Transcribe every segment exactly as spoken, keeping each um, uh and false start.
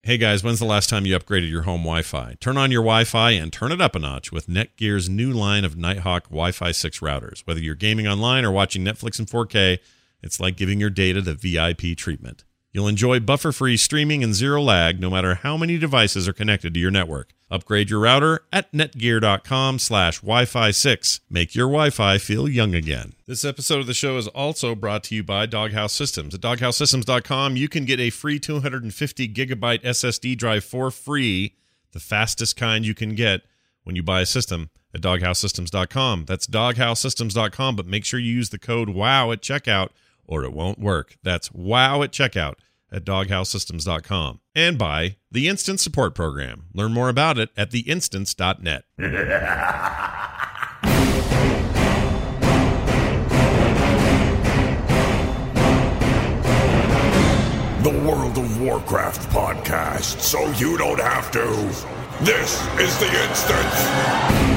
Hey guys, when's the last time you upgraded your home Wi-Fi? Turn on your Wi-Fi and turn it up a notch with Netgear's new line of Nighthawk Wi-Fi six routers. Whether you're gaming online or watching Netflix in four K, it's like giving your data the V I P treatment. You'll enjoy buffer-free streaming and zero lag no matter how many devices are connected to your network. Upgrade your router at netgear.com slash Wi-Fi 6. Make your Wi-Fi feel young again. This episode of the show is also brought to you by Doghouse Systems. At doghouse systems dot com, you can get a free two hundred fifty gigabyte S S D drive for free, the fastest kind you can get when you buy a system at doghouse systems dot com. That's doghouse systems dot com, but make sure you use the code WOW at checkout or it won't work. That's WOW at checkout at doghouse systems dot com. And by the Instant Support Program. Learn more about it at the instance dot net. The World of Warcraft podcast, so you don't have to. This is the Instance.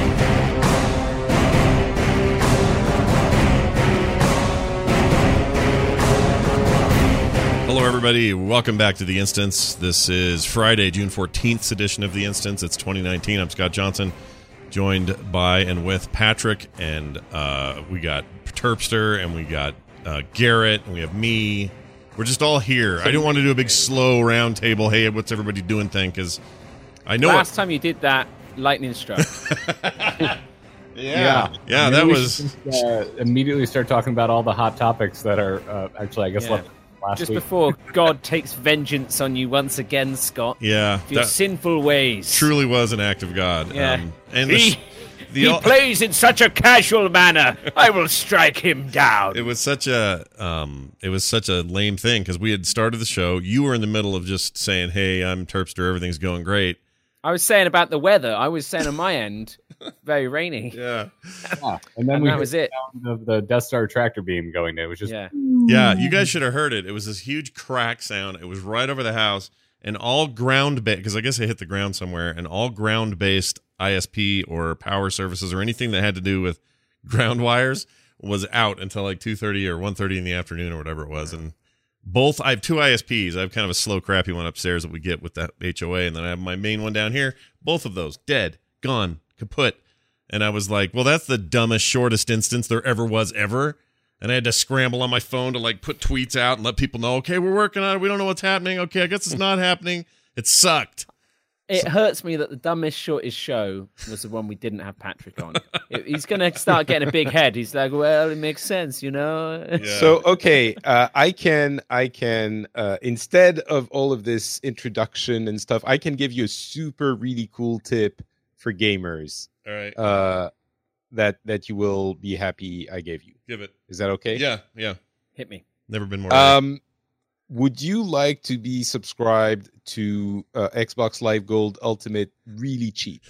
Hello, everybody. Welcome back to The Instance. This is Friday, June fourteenth edition of The Instance. It's twenty nineteen. I'm Scott Johnson, joined by and with Patrick, and uh, we got Terpster, and we got uh, Garrett, and we have me. We're just all here. I didn't want to do a big, slow round table, hey, what's everybody doing thing, because I know... Last what... time you did that, lightning struck. yeah. Yeah, yeah, Maybe that we was... should just, uh, immediately start talking about all the hot topics that are uh, actually, I guess, Yeah. left last Just week. before God takes vengeance on you once again, Scott. Yeah. For your That sinful ways. truly was an act of God. Yeah. Um, and the, He, the, he al- plays in such a casual manner. I will strike him down. It was such a um, it was such a lame thing because we had started the show. You were in the middle of just saying, "Hey, I'm Terpster. Everything's going great." I was saying about the weather. I was saying on my end, very rainy. Yeah, Yeah. And then And we that heard was it. the sound of the Death Star tractor beam going. It was just Yeah. yeah. You guys should have heard it. It was this huge crack sound. It was right over the house, and all ground based because I guess it hit the ground somewhere, and all ground based I S P or power services or anything that had to do with ground wires was out until like two thirty or one thirty in the afternoon or whatever it was, and. Both, I have two I S Ps. I have kind of a slow, crappy one upstairs that we get with that H O A, and then I have my main one down here. Both of those, dead, gone, kaput. And I was like, well, that's the dumbest, shortest instance there ever was ever. And I had to scramble on my phone to, like, put tweets out and let people know, okay, we're working on it. We don't know what's happening. Okay, I guess it's not happening. It sucked. It hurts me that the dumbest, shortest show was the one we didn't have Patrick on. It- He's going to start getting a big head. He's like, well, it makes sense, you know? Yeah. So okay, uh, I can I can uh, instead of all of this introduction and stuff, I can give you a super really cool tip for gamers All right. uh, that that you will be happy I gave you. Give it. Is that okay? Yeah, yeah. Hit me. Never been more Um, would you like to be subscribed to uh, Xbox Live Gold Ultimate really cheap?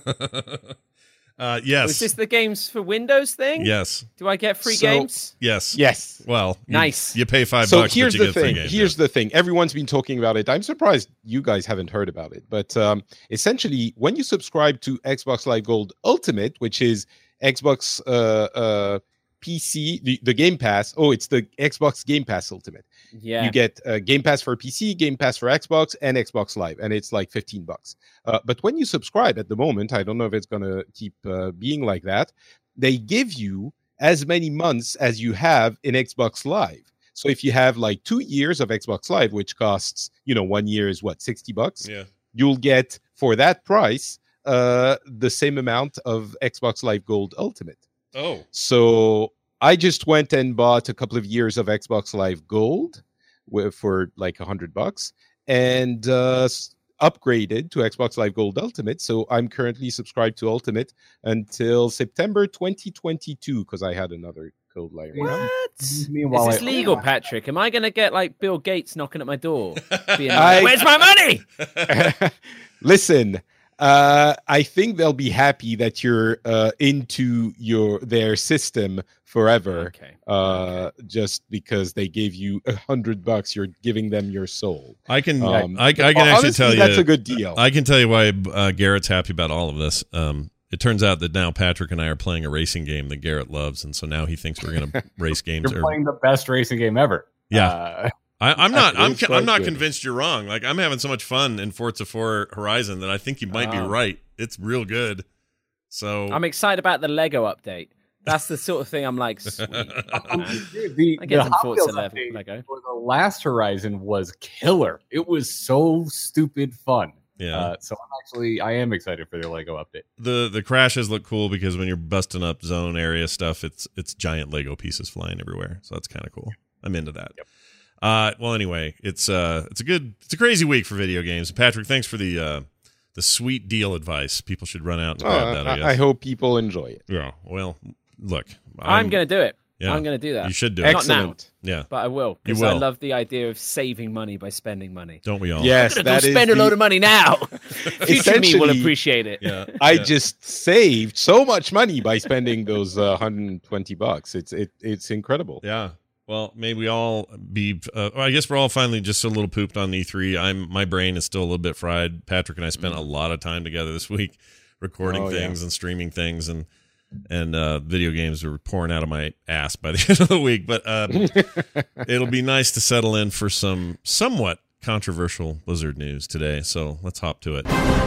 uh, yes. Was this the games for Windows thing? Yes. Do I get free So- games? Yes. Yes. Well, you, Nice. You pay five So bucks, here's but you the get free thing. games. Here's the thing. Everyone's been talking about it. I'm surprised you guys haven't heard about it. But um, essentially, when you subscribe to Xbox Live Gold Ultimate, which is Xbox uh, uh, P C, the, the Game Pass. Oh, it's the Xbox Game Pass Ultimate. Yeah. You get uh, Game Pass for P C, Game Pass for Xbox, and Xbox Live, and it's like fifteen bucks. Uh, but when you subscribe at the moment, I don't know if it's going to keep uh, being like that. They give you as many months as you have in Xbox Live. So if you have like two years of Xbox Live, which costs, you know, one year is what, sixty bucks? Yeah. You'll get for that price uh, the same amount of Xbox Live Gold Ultimate. Oh. So I just went and bought a couple of years of Xbox Live Gold with, for like a hundred bucks and uh, s- upgraded to Xbox Live Gold Ultimate. So I'm currently subscribed to Ultimate until September twenty twenty-two because I had another code lying around. What? Meanwhile, Is this I- legal, Patrick? Am I going to get like Bill Gates knocking at my door? Being I- like, where's my money? Listen, uh, I think they'll be happy that you're uh, into your their system forever. Okay. Uh, just because they gave you a hundred bucks, you're giving them your soul. I can Um, I, I can actually Honestly, tell you that's a good deal. I can tell you why uh, Garrett's happy about all of this. Um, it turns out that now Patrick and I are playing a racing game that Garrett loves, and so now he thinks we're going to race games. You're or, playing the best racing game ever. Yeah. Uh, I, I'm not. Actually, I'm. it's I'm quite not good. convinced you're wrong. Like I'm having so much fun in Forza four Horizon that I think you might be Ah. right. It's real good. So I'm excited about the Lego update. That's the sort of thing I'm like, sweet. man. Dude, the, I get the some Hot Forza Wheels level update Lego. for the last Horizon was killer. It was so stupid fun. yeah, Uh, so I'm actually I am excited for the Lego update. the the crashes look cool because when you're busting up zone area stuff, it's it's giant Lego pieces flying everywhere. So that's kind of cool. I'm into that. Yep. Uh, well, anyway, it's uh, it's a good, it's a crazy week for video games. Patrick, thanks for the uh, the sweet deal advice. People should run out and grab Oh, that. I guess. I, I hope people enjoy it. Yeah. Well, look, I'm, going to do it. Yeah. I'm going to do that. You should do it. Not now. Excellent. Yeah. But I will. You Because I will. love the idea of saving money by spending money. Don't we all? Yes, I'm that going to is spend a the- load of money now. Future me will Essentially- appreciate it. Yeah. I Yeah. just saved so much money by spending those uh, one hundred twenty bucks. It's it it's incredible. Yeah. Well, may we all be. Uh, well, I guess we're all finally just a little pooped on E three. I'm my brain is still a little bit fried. Patrick and I spent a lot of time together this week, recording Oh, yeah. things and streaming things, and and uh, video games were pouring out of my ass by the end of the week. But um, it'll be nice to settle in for some somewhat controversial Blizzard news today. So let's hop to it.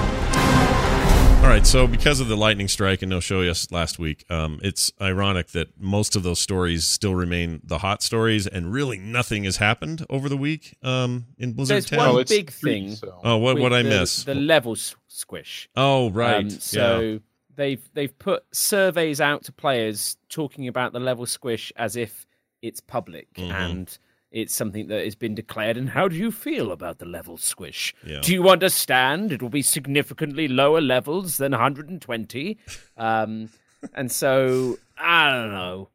All right, so because of the lightning strike and no show yes last week, um, it's ironic that most of those stories still remain the hot stories, and really nothing has happened over the week um, in Blizzard There's ten. one Oh, it's big free, thing. so- Oh, what with what I the, miss? The level s- squish. Oh, right. Um, so yeah. they've they've put surveys out to players talking about the level squish as if it's public Mhm. and it's something that has been declared. And how do you feel about the level squish? Yeah. Do you understand it will be significantly lower levels than one hundred twenty? Um, and so I don't know.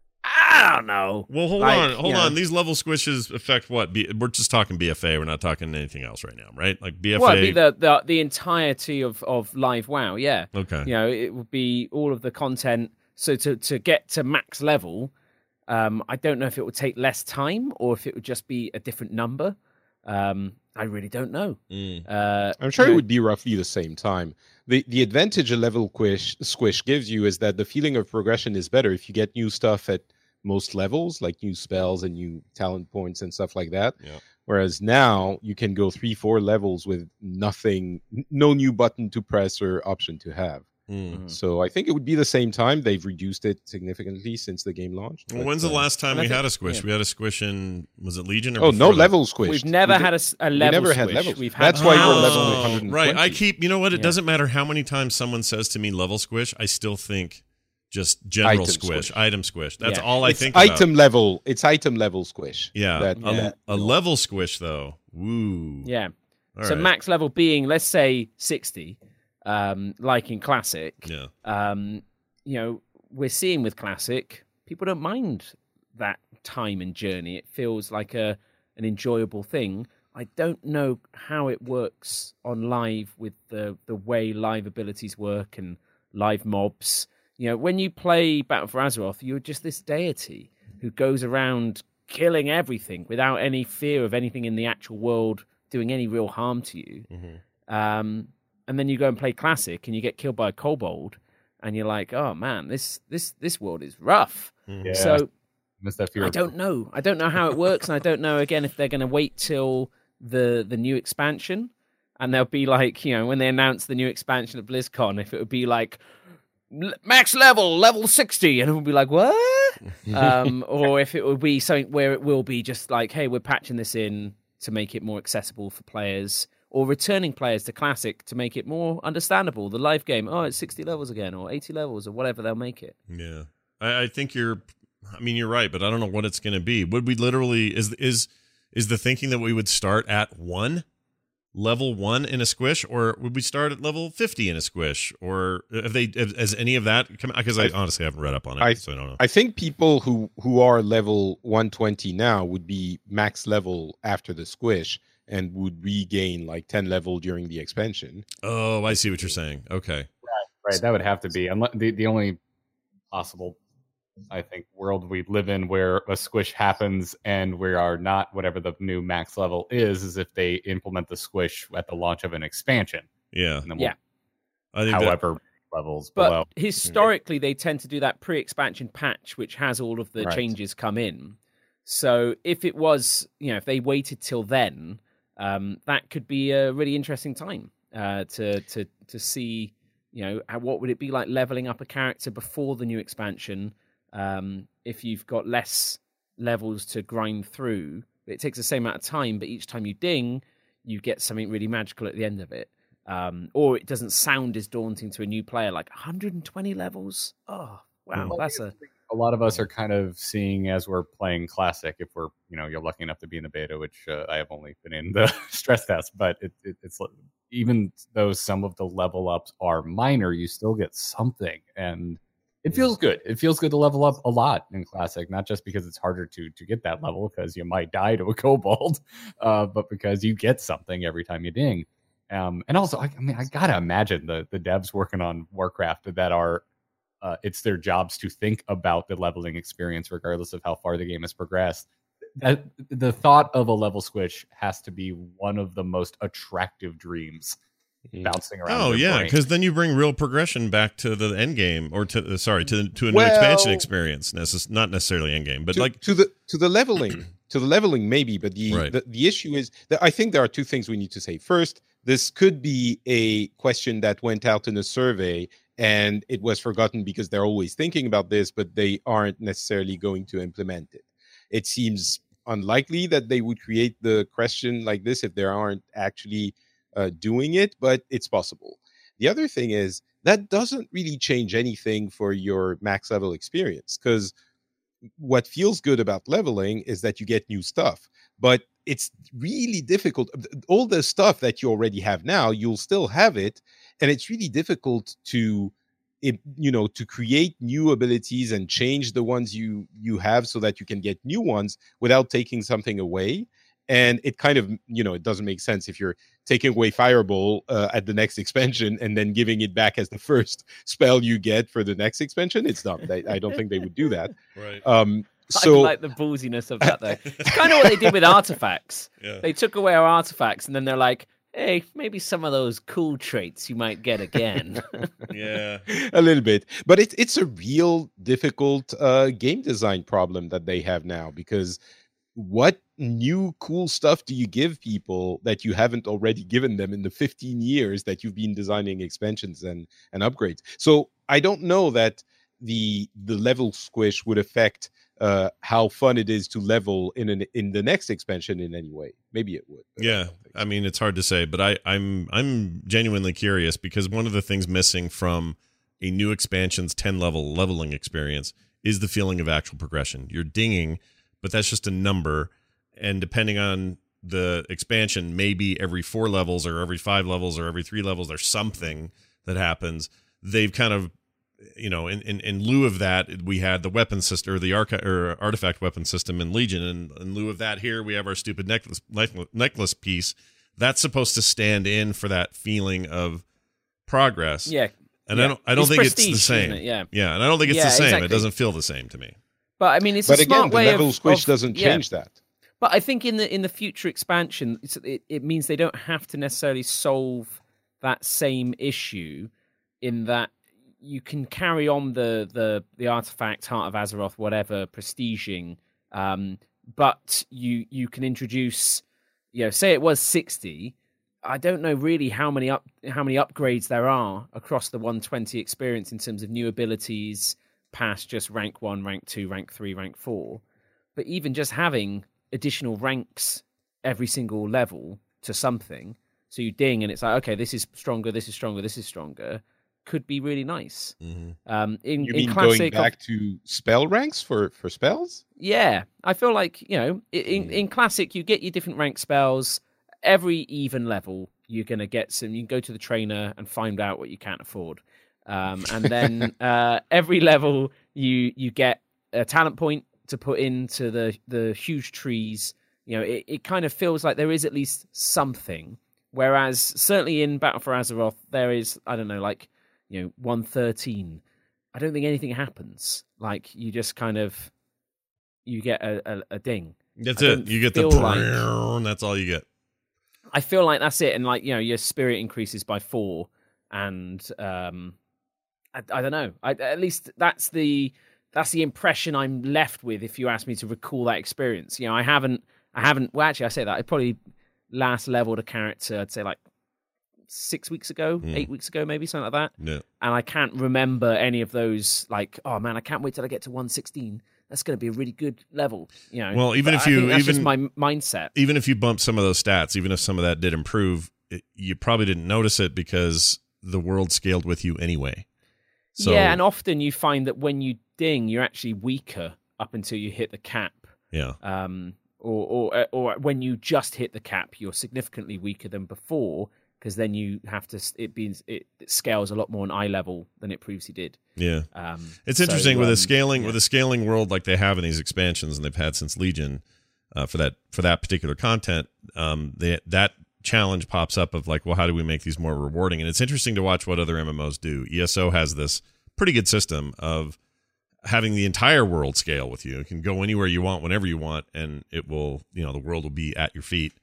I don't know. Well, hold Like, on, you hold know. on. These level squishes affect what? B- we're just talking B F A. We're not talking anything else right now, right? Like B F A. Well, it'd be the, the the entirety of, of Live WoW, yeah. okay. You know, it would be all of the content. So to, to get to max level, um, I don't know if it would take less time or if it would just be a different number. Um, I really don't know. Mm. Uh, I'm sure you it know, would be roughly the same time. The the advantage a level squish squish gives you is that the feeling of progression is better if you get new stuff at most levels, like new spells and new talent points and stuff like that. Yeah. Whereas now you can go three, four levels with nothing, n- no new button to press or option to have. Mm. So I think it would be the same time. They've reduced it significantly since the game launched. Well, but, when's the uh, last time and I we think- had a squish? yeah. We had a squish in was it Legion? Or Oh, no before that? level squish. we've never had a, s- a level never squish. had levels. We've had That's why we're power level squish. one hundred Right. I twenty. keep. You know what? It Yeah. doesn't matter how many times someone says to me level squish. I still think just general Item squish, squish. item squish. That's Yeah. all I It's think. About. item level. It's item level squish. Yeah. That- a, Yeah. a level squish though. Woo. Yeah. All so right. max level being, let's say, sixty, um, like in Classic. Yeah. Um, you know, we're seeing with Classic, people don't mind that time and journey. It feels like a an enjoyable thing. I don't know how it works on live with the the way live abilities work and live mobs. You know, when you play Battle for Azeroth, you're just this deity who goes around killing everything without any fear of anything in the actual world doing any real harm to you. Mhm. Um, and then you go and play Classic and you get killed by a kobold and you're like, oh man, this this this world is rough. Mhm. Yeah. So Missed that fear. I don't know. I don't know how it works, and I don't know again if they're going to wait till the the new expansion, and they'll be like, you know, when they announce the new expansion at BlizzCon, if it would be like "L- max level, level sixty, and it would be like what, um, or if it would be something where it will be just like, hey, we're patching this in to make it more accessible for players. Or returning players to Classic to make it more understandable. The live game, oh, it's sixty levels again, or eighty levels, or whatever they'll make it. Yeah, I, I think you're. I mean, you're right, but I don't know what it's going to be. Would we literally is is is the thinking that we would start at one level one in a squish, or would we start at level fifty in a squish, or have they have, has any of that come? Because I, I- honestly haven't read up on it, I- so I don't know. I think people who who are level one twenty now would be max level after the squish and would regain like ten level during the expansion. Oh, I see what you're saying. Okay, Right, that would have to be unless the, the only possible, I think, world we live in where a squish happens and we are not whatever the new max level is, is if they implement the squish at the launch of an expansion. yeah, And then Yeah. I think that, however levels But below. historically, they tend to do that pre-expansion patch, which has all of the Right. changes come in. So if it was, you know, if they waited till then, um, that could be a really interesting time uh, to to to see, you know, how, what would it be like leveling up a character before the new expansion? Um, if you've got less levels to grind through, it takes the same amount of time, but each time you ding, you get something really magical at the end of it. Um, or it doesn't sound as daunting to a new player, like one hundred twenty levels. Oh, wow, Well, that's a a lot of us are kind of seeing as we're playing Classic, if we're, you know, you're lucky enough to be in the beta, which uh, I have only been in the stress test, but it, it, it's even though some of the level ups are minor, you still get something, and it feels good. It feels good to level up a lot in Classic, not just because it's harder to to get that level, because you might die to a kobold, uh, but because you get something every time you ding. Um, and also, I, I mean, I gotta imagine the the devs working on Warcraft that are, uh, it's their jobs to think about the leveling experience, regardless of how far the game has progressed. That the thought of a level switch has to be one of the most attractive dreams mm. bouncing around. Oh yeah, because then you bring real progression back to the end game, or to sorry to to a new well, expansion experience. Necess- not necessarily end game, but to, like to the to the leveling. To the leveling, maybe, but the, right. the the issue is that I think there are two things we need to say. First, this could be a question that went out in a survey and it was forgotten because they're always thinking about this, but they aren't necessarily going to implement it. It seems unlikely that they would create the question like this if they aren't actually uh, doing it, but it's possible. The other thing is that doesn't really change anything for your max level experience, because what feels good about leveling is that you get new stuff, but it's really difficult. All the stuff that you already have now, you'll still have it, and it's really difficult to, it, you know, to create new abilities and change the ones you you have so that you can get new ones without taking something away. And it kind of, you know, it doesn't make sense if you're taking away Fireball uh, at the next expansion and then giving it back as the first spell you get for the next expansion. It's not. I, I don't think they would do that. Right. Um, so I like the ballsiness of that, though. It's kind of what they did with artifacts. Yeah. They took away our artifacts, and then they're like, hey, maybe some of those cool traits you might get again. Yeah. A little bit. But it, it's a real difficult uh, game design problem that they have now, because what new cool stuff do you give people that you haven't already given them in the fifteen years that you've been designing expansions and, and upgrades? So I don't know that the the level squish would affect uh, how fun it is to level in an, in the next expansion in any way. Maybe it would. Yeah, I, I mean, it's hard to say, but I, I'm I'm genuinely curious, because one of the things missing from a new expansion's ten level leveling experience is the feeling of actual progression. You're dinging, but that's just a number, and depending on the expansion, maybe every four levels or every five levels or every three levels, there's something that happens. They've kind of, you know, in, in, in lieu of that, we had the weapon system, or the archi- or artifact weapon system in Legion, and in lieu of that, here we have our stupid necklace necklace piece that's supposed to stand in for that feeling of progress. Yeah, and yeah. I don't I don't it's think prestige, it's the same. Isn't it? Yeah, yeah, and I don't think it's yeah, the same. exactly. It doesn't feel the same to me. But I mean, it's but a again, smart the way level of, squish of, doesn't yeah. change that. But I think in the in the future expansion, it's, it, it means they don't have to necessarily solve that same issue, in that you can carry on the the the artifact, Heart of Azeroth, whatever, prestiging, um, but you you can introduce, you know, say it was sixty. I don't know really how many up how many upgrades there are across the one twenty experience in terms of new abilities past just rank one, rank two, rank three, rank four. But even just having additional ranks every single level to something, so you ding and it's like, okay, this is stronger, this is stronger, this is stronger, could be really nice. Mm-hmm. Um, in, you in mean classic, going back to spell ranks for, for spells? Yeah, I feel like, you know, in, in classic, you get your different rank spells. Every even level, you're going to get some. You can go to the trainer and find out what you can't afford. Um, and then uh, every level, you you get a talent point to put into the, the huge trees. You know, it, it kind of feels like there is at least something. Whereas certainly in Battle for Azeroth, there is, I don't know, like, you know, one thirteen. I don't think anything happens. Like, you just kind of, you get a, a, a ding. That's I it. You get the, like, that's all you get. I feel like that's it. And like, you know, your spirit increases by four. And um, I, I don't know. I, at least that's the that's the impression I'm left with. If you ask me to recall that experience, you know, I haven't, I haven't. Well, actually, I say that I probably last leveled a character. I'd say like six weeks ago, mm. eight weeks ago, maybe something like that. Yeah. And I can't remember any of those. Like, oh man, I can't wait till I get to one sixteen. That's going to be a really good level, you know. Well, even but if I you, think that's even just my mindset. Even if you bump some of those stats, even if some of that did improve, it, you probably didn't notice it because the world scaled with you anyway. So, yeah, and often you find that when you ding, you're actually weaker up until you hit the cap. Yeah. Um. Or or or when you just hit the cap, you're significantly weaker than before. Because then you have to, it means it, it scales a lot more on eye level than it previously did. Yeah, um, it's so, interesting with um, a scaling yeah. with a scaling world like they have in these expansions, and they've had since Legion uh, for that for that particular content. Um, they, that challenge pops up of like, well, how do we make these more rewarding? And it's interesting to watch what other M M Os do. E S O has this pretty good system of having the entire world scale with you. You can go anywhere you want, whenever you want, and it will, you know, the world will be at your feet.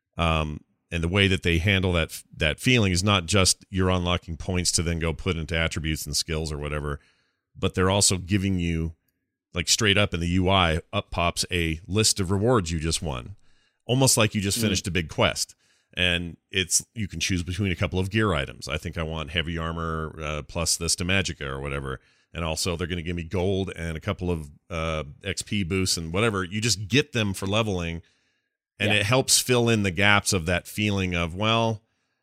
Um, And the way that they handle that that feeling is not just you're unlocking points to then go put into attributes and skills or whatever, but they're also giving you, like straight up in the U I, up pops a list of rewards you just won, almost like you just finished mm. a big quest. And it's you can choose between a couple of gear items. I think I want heavy armor uh, plus this to Magicka or whatever. And also they're going to give me gold and a couple of uh, X P boosts and whatever. You just get them for leveling. And yeah. it helps fill in the gaps of that feeling of, well,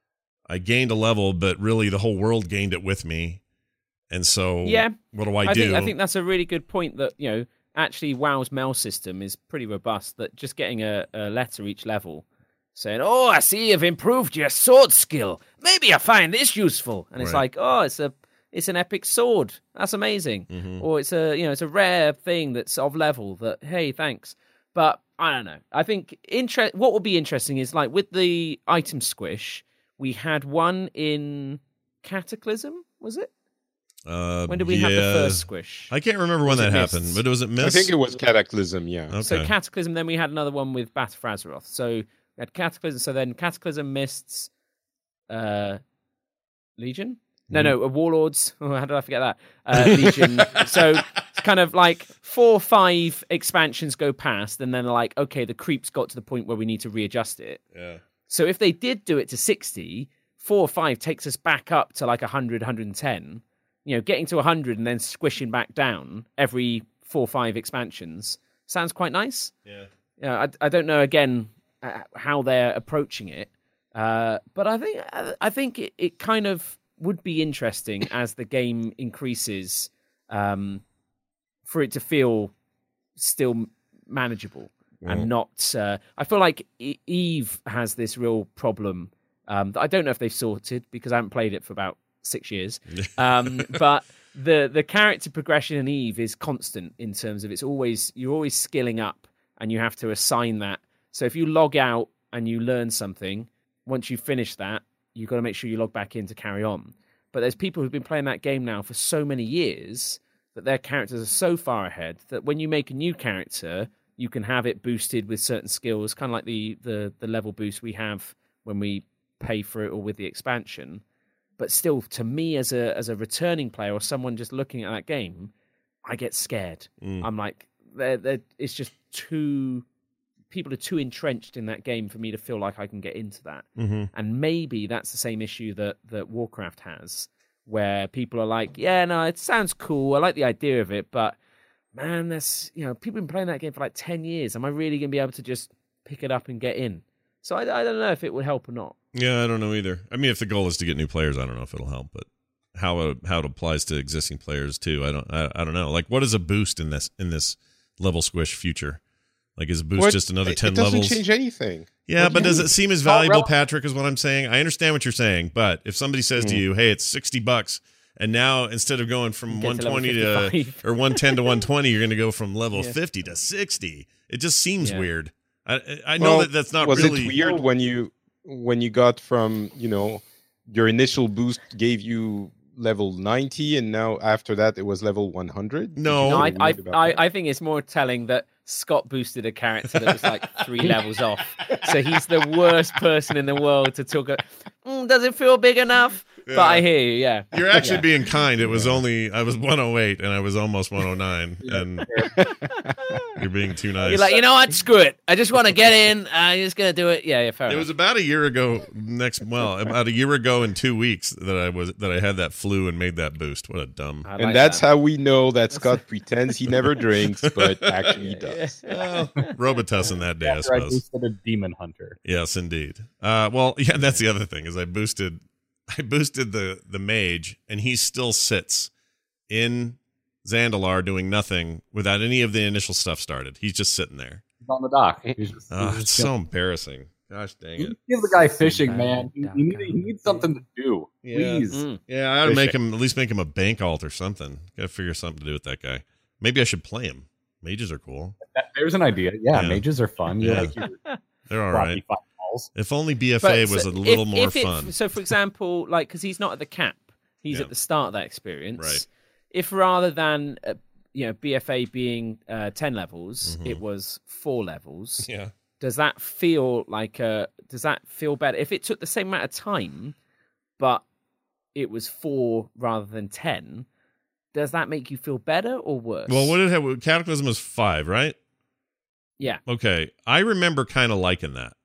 I gained a level, but really the whole world gained it with me. And so yeah. what do I, I do? Think, I think that's a really good point that, you know, actually WoW's mail system is pretty robust, that just getting a, a letter each level saying, oh, I see you've improved your sword skill. Maybe I find this useful. And it's right. like, oh, it's a it's an epic sword. That's amazing. Mm-hmm. Or it's a, you know, it's a rare thing that's of level that, hey, thanks. But I don't know. I think inter- what will be interesting is like with the item squish, we had one in Cataclysm, was it? Uh, when did we yeah. have the first squish? I can't remember when was that Mists? happened, but it was it Mists? I think it was Cataclysm, yeah. Okay. So Cataclysm, then we had another one with Battle for Azeroth. So we had Cataclysm, so then Cataclysm, Mists, uh, Legion? No, Mm-hmm. no, uh, Warlords. Oh, how did I forget that? Uh, Legion. So it's kind of like four or five expansions go past, and then like, okay, the creep's got to the point where we need to readjust it. Yeah. So if they did do it to sixty, four or five takes us back up to like one hundred, one hundred ten. You know, getting to one hundred and then squishing back down every four or five expansions sounds quite nice. Yeah. Yeah, I, I don't know, again, uh, how they're approaching it. Uh, but I think I think it, it kind of would be interesting as the game increases um, for it to feel still manageable mm. and not... Uh, I feel like Eve has this real problem um, that I don't know if they've sorted because I haven't played it for about six years. Um, but the the character progression in Eve is constant in terms of it's always... You're always skilling up and you have to assign that. So if you log out and you learn something, once you finish that, you've got to make sure you log back in to carry on. But there's people who've been playing that game now for so many years that their characters are so far ahead that when you make a new character, you can have it boosted with certain skills, kind of like the, the, the level boost we have when we pay for it or with the expansion. But still, to me as a as a returning player or someone just looking at that game, I get scared. Mm. I'm like, they're, they're, it's just too... people are too entrenched in that game for me to feel like I can get into that. Mm-hmm. And maybe that's the same issue that, that Warcraft has, where people are like, yeah, no, it sounds cool. I like the idea of it, but man, that's, you know, people have been playing that game for like ten years. Am I really going to be able to just pick it up and get in? So I, I don't know if it would help or not. Yeah, I don't know either. I mean, if the goal is to get new players, I don't know if it'll help, but how it, how it applies to existing players too, I don't, I, I don't know. Like, what is a boost in this, in this level squish future? Like, is a boost what? just another ten it doesn't levels? change anything. Yeah, what but do does mean? it seem as It's not valuable, relevant. Patrick, is what I'm saying? I understand what you're saying, but if somebody says mm. to you, hey, it's sixty bucks, and now instead of going from Get one twenty to, to, or one ten to one twenty, you're going to go from level yeah. fifty to sixty. It just seems yeah. weird. I, I know well, that that's not was really... it weird when you when you got from, you know, your initial boost gave you level ninety, and now after that it was level one hundred? No, no I, I, I, that? I think it's more telling that Scott boosted a character that was like three levels off. So he's the worst person in the world to talk about, mm, does it feel big enough? But I hear you. Yeah, You're actually Yeah. being kind. It was only I was one oh eight and I was almost one oh nine, and you're being too nice. You're like, you know what? Screw it. I just want to get in. I'm just gonna do it. Yeah, yeah. Fair It enough. was about a year ago. Next, well, about a year ago in two weeks that I was that I had that flu and made that boost. What a dumb. I like And that's that. how we know that Scott pretends he never drinks, but actually he does. Well, Robitussin that day, I After I suppose. boosted a demon hunter. Yes, indeed. Uh, well, yeah, that's the other thing is I boosted, I boosted the the mage, and he still sits in Zandalar doing nothing without any of the initial stuff started. He's just sitting there. He's on the dock. He's just, Oh, he's it's just so chilling. embarrassing. Gosh dang it. Give the guy fishing, bad man. He, he, need, he needs something to do. Yeah. Please. Mm. Yeah, I ought to Fishing. make him at least make him a bank alt or something. Got to figure something to do with that guy. Maybe I should play him. Mages are cool. That, there's an idea. Yeah, Yeah. mages are fun. You Yeah. like your They're all floppy right. fireballs. If only B F A But was so a little if- more if it- fun. So, for example, like because he's not at the cap, he's Yeah. at the start of that experience. Right. If rather than uh, you know B F A being uh, ten levels, Mhm. it was four levels. Yeah. Does that feel like a? Does that feel better if it took the same amount of time, but it was four rather than ten? Does that make you feel better or worse? Well, what did it have? Cataclysm was five, right? Yeah. Okay. I remember kind of liking that.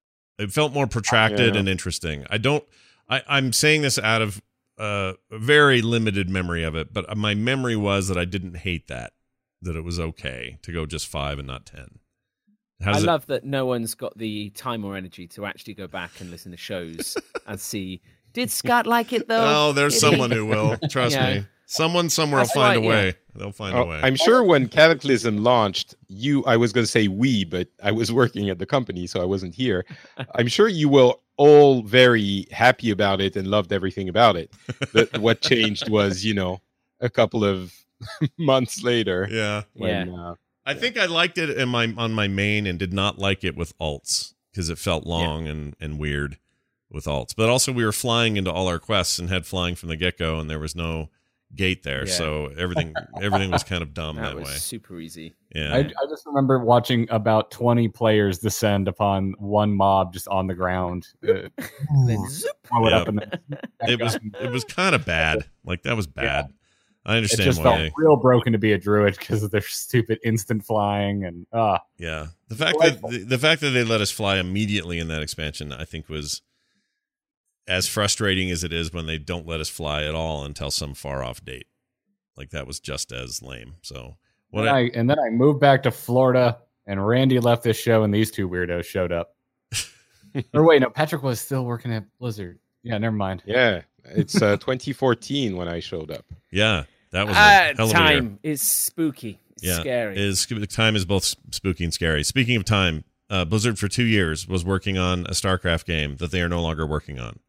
It felt more protracted Yeah. and interesting. I don't, I, I'm saying this out of uh, a very limited memory of it, but my memory was that I didn't hate that, that it was okay to go just five and not ten. How I does it, love that no one's got the time or energy to actually go back and listen to shows and see. Did Scott like it though? Oh, there's Did he?" someone who will. Trust Yeah. me. Someone somewhere will That's find right, a yeah. way. They'll find Oh, a way. I'm sure when Cataclysm launched, you, I was going to say we, but I was working at the company, so I wasn't here. I'm sure you were all very happy about it and loved everything about it. But what changed was, you know, a couple of months later. yeah. When, Yeah. uh, I think I liked it in my on my main and did not like it with alts because it felt long and, and weird with alts. But also we were flying into all our quests and had flying from the get-go, and there was no gate there. Yeah. So everything everything was kind of dumb That that, was way. super easy. Yeah. I, I just remember watching about twenty players descend upon one mob just on the ground. Uh, Then zoop. throw it Yeah. up and then it was it was kind of bad. Like that was bad. I it understand just why. felt real broken to be a druid because of their stupid instant flying and ah. Yeah, the fact Delightful. that the, the fact that they let us fly immediately in that expansion, I think, was as frustrating as it is when they don't let us fly at all until some far off date. Like that was just as lame. So what? And, I, I, and then I moved back to Florida, and Randy left this show, and these two weirdos showed up. Or wait, no, Patrick was still working at Blizzard. Yeah, never mind. yeah, it's uh, twenty fourteen when I showed up. yeah, that was a Ah, hell of a year. time is spooky. It's Yeah, scary. Is time is both spooky and scary. Speaking of time, uh, Blizzard for two years was working on a StarCraft game that they are no longer working on.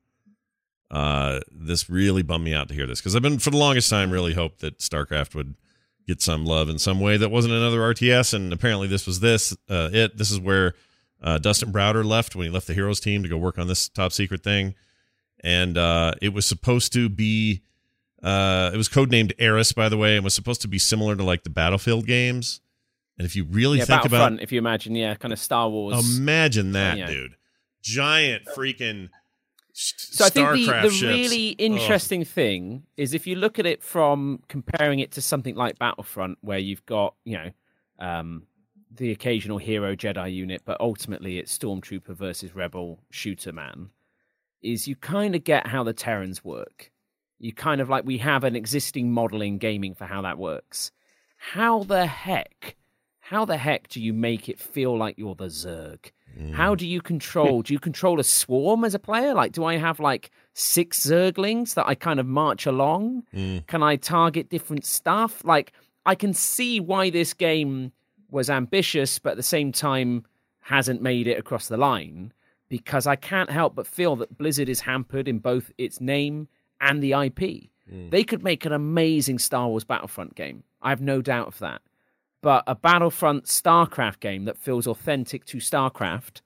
Uh, this really bummed me out to hear this because I've been for the longest time really hoped that StarCraft would get some love in some way that wasn't another R T S, and apparently this was this uh, it. This is where uh, Dustin Browder left when he left the Heroes team to go work on this top secret thing, and uh, it was supposed to be. Uh, it was codenamed Eris, by the way, and was supposed to be similar to like the Battlefield games. And if you really yeah, think about, Battlefront, if you imagine, yeah, kind of Star Wars. imagine that, Yeah. dude, giant freaking. So I think the, StarCraft the ships. really interesting thing is if you look at it from comparing it to something like Battlefront, where you've got, you know, um, the occasional hero Jedi unit, but ultimately it's Stormtrooper versus Rebel shooter man, is you kind of get how the Terrans work. You kind of like, we have an existing model in gaming for how that works. How the heck, how the heck do you make it feel like you're the Zerg? Mm. How do you control? Do you control a swarm as a player? Like, do I have like six Zerglings that I kind of march along? Mm. Can I target different stuff? Like, I can see why this game was ambitious, but at the same time hasn't made it across the line, because I can't help but feel that Blizzard is hampered in both its name and the I P. Mm. They could make an amazing Star Wars Battlefront game. I have no doubt of that. But a Battlefront StarCraft game that feels authentic to StarCraft,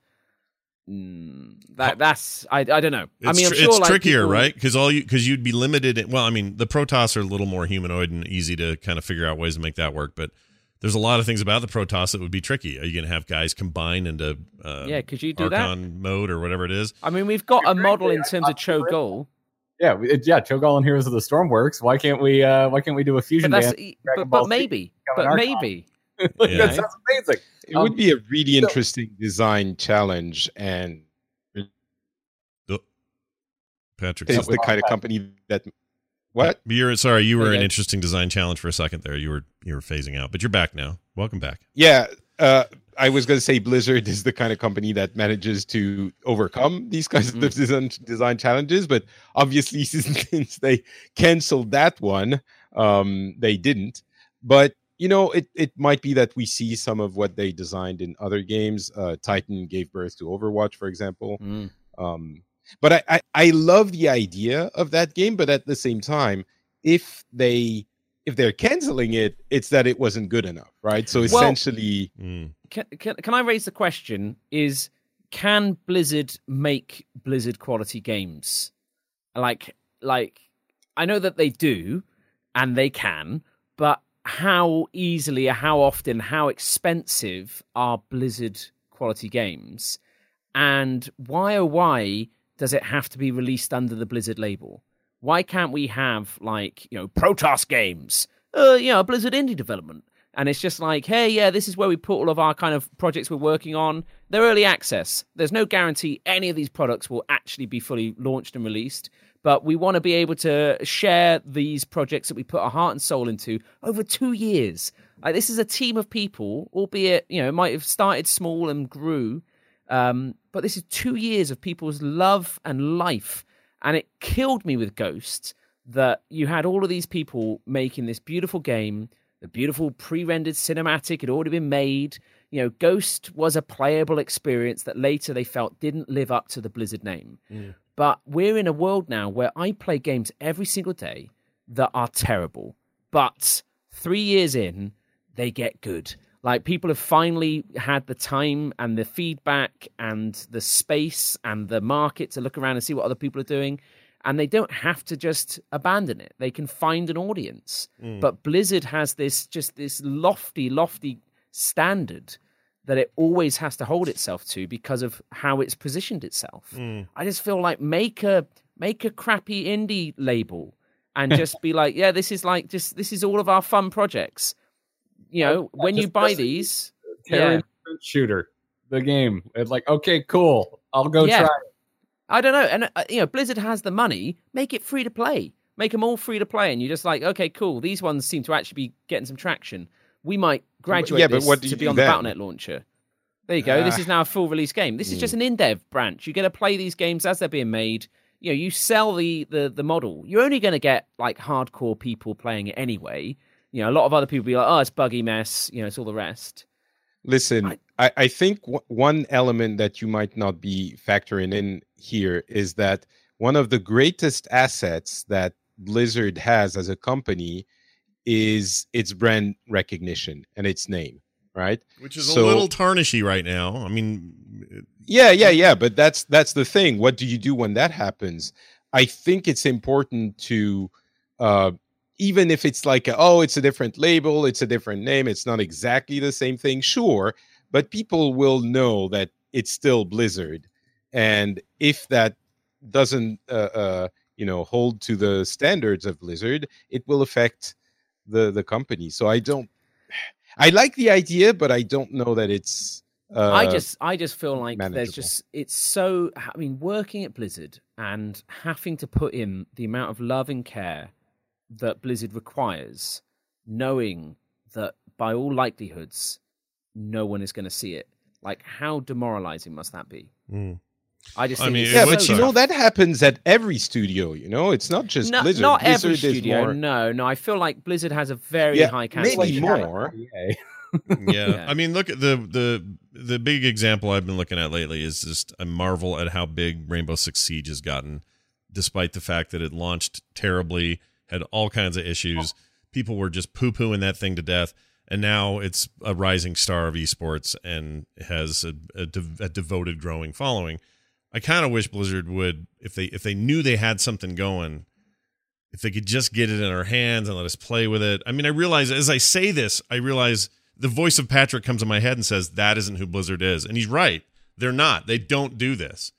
mm, that that's I I don't know. It's, I mean, I'm tr- sure it's like, trickier, people- right? Because all you because you'd be limited. In, well, I mean, the Protoss are a little more humanoid and easy to kind of figure out ways to make that work. But there's a lot of things about the Protoss that would be tricky. Are you going to have guys combine into uh, Yeah, could you do that? Archon mode or whatever it is? I mean, we've got a model in terms of Cho'Gul. Yeah, it, yeah. Cho'Gall and Heroes of the Storm works. Why can't we? Uh, why can't we do a fusion But, that's, band? but, but maybe, but maybe. like, Yeah. That sounds amazing. It Um, would be a really so- interesting design challenge, and Patrick, it's the kind of company that. What? You're sorry, you were Okay. an interesting design challenge for a second there. You were you were phasing out, but you're back now. Welcome back. Yeah, uh, I was going to say Blizzard is the kind of company that manages to overcome these kinds Mm. of design, design challenges, but obviously since they canceled that one, um, they didn't. But you know, it it might be that we see some of what they designed in other games. Uh, Titan gave birth to Overwatch, for example. Mm. Um, but I, I I love the idea of that game, but at the same time, if they if they're canceling it, it's that it wasn't good enough, right? So Well- essentially, Mm. Can, can, can I raise the question? Is can Blizzard make Blizzard quality games? Like, like I know that they do, and they can, but how easily, how often, how expensive are Blizzard quality games? And why, oh, why does it have to be released under the Blizzard label? Why can't we have, like, you know, Protoss games, uh, you know, Blizzard indie development? And it's just like, hey, yeah, this is where we put all of our kind of projects we're working on. They're early access. There's no guarantee any of these products will actually be fully launched and released. But we want to be able to share these projects that we put our heart and soul into over two years. Like, this is a team of people, albeit, you know, it might have started small and grew. Um, but this is two years of people's love and life. And it killed me with Ghost that you had all of these people making this beautiful game. The beautiful pre-rendered cinematic had already been made. You know, Ghost was a playable experience that later they felt didn't live up to the Blizzard name. Mm. But we're in a world now where I play games every single day that are terrible. But three years in, they get good. Like, people have finally had the time and the feedback and the space and the market to look around and see what other people are doing. And they don't have to just abandon it. They can find an audience. Mm. But Blizzard has this just this lofty, lofty standard that it always has to hold itself to because of how it's positioned itself. Mm. I just feel like make a make a crappy indie label and just be like, yeah, this is like just this is all of our fun projects. You know, Yeah, when you just- buy just- these, Terran yeah. shooter, the game. It's like, okay, cool. I'll go Yeah. try. I don't know. And, uh, you know, Blizzard has the money. Make it free to play. Make them all free to play. And you're just like, okay, cool. These ones seem to actually be getting some traction. We might graduate Yeah, but this what do to you be do on then? the Battle net launcher. There you go. this Ah. is now a full release game. This is Mm. just an in-dev branch. You get to play these games as they're being made. You know, you sell the the, the model. You're only going to get, like, hardcore people playing it anyway. You know, a lot of other people be like, oh, it's buggy mess. You know, it's all the rest. listen, I- I, I think w- one element that you might not be factoring in here is that one of the greatest assets that Blizzard has as a company is its brand recognition and its name, right? Which is So- a little tarnishy right now. I mean, Yeah, yeah, yeah. But that's that's the thing. What do you do when that happens? I think it's important to, uh, even if it's like, a, oh, it's a different label, it's a different name, it's not exactly the same thing. Sure, but people will know that it's still Blizzard, and if that doesn't, uh, uh, you know, hold to the standards of Blizzard, it will affect the the company. So I don't. I like the idea, but I don't know that it's. Uh, I just I just feel like there's manageable. just it's so I mean working at Blizzard and having to put in the amount of love and care that Blizzard requires, knowing that by all likelihoods no one is going to see it. Like, how demoralizing must that be? mm. I just I think mean, it's it Yeah, would but so you know tough. that happens at every studio. You know, it's not just no, Blizzard. not Blizzard every is studio. more- No, no. I feel like Blizzard has a very Yeah, high maybe cancellation more. rate. More. Yeah. yeah. Yeah. I mean, look at the the the big example I've been looking at lately is just I marvel at how big Rainbow Six Siege has gotten, despite the fact that it launched terribly, had all kinds of issues. People were just poo pooing that thing to death, and now it's a rising star of esports and has a, a, de- a devoted, growing following. I kind of wish Blizzard would, if they if they knew they had something going, if they could just get it in our hands and let us play with it. I mean, I realize as I say this, I realize the voice of Patrick comes in my head and says, that isn't who Blizzard is. And he's right. They're not. They don't do this.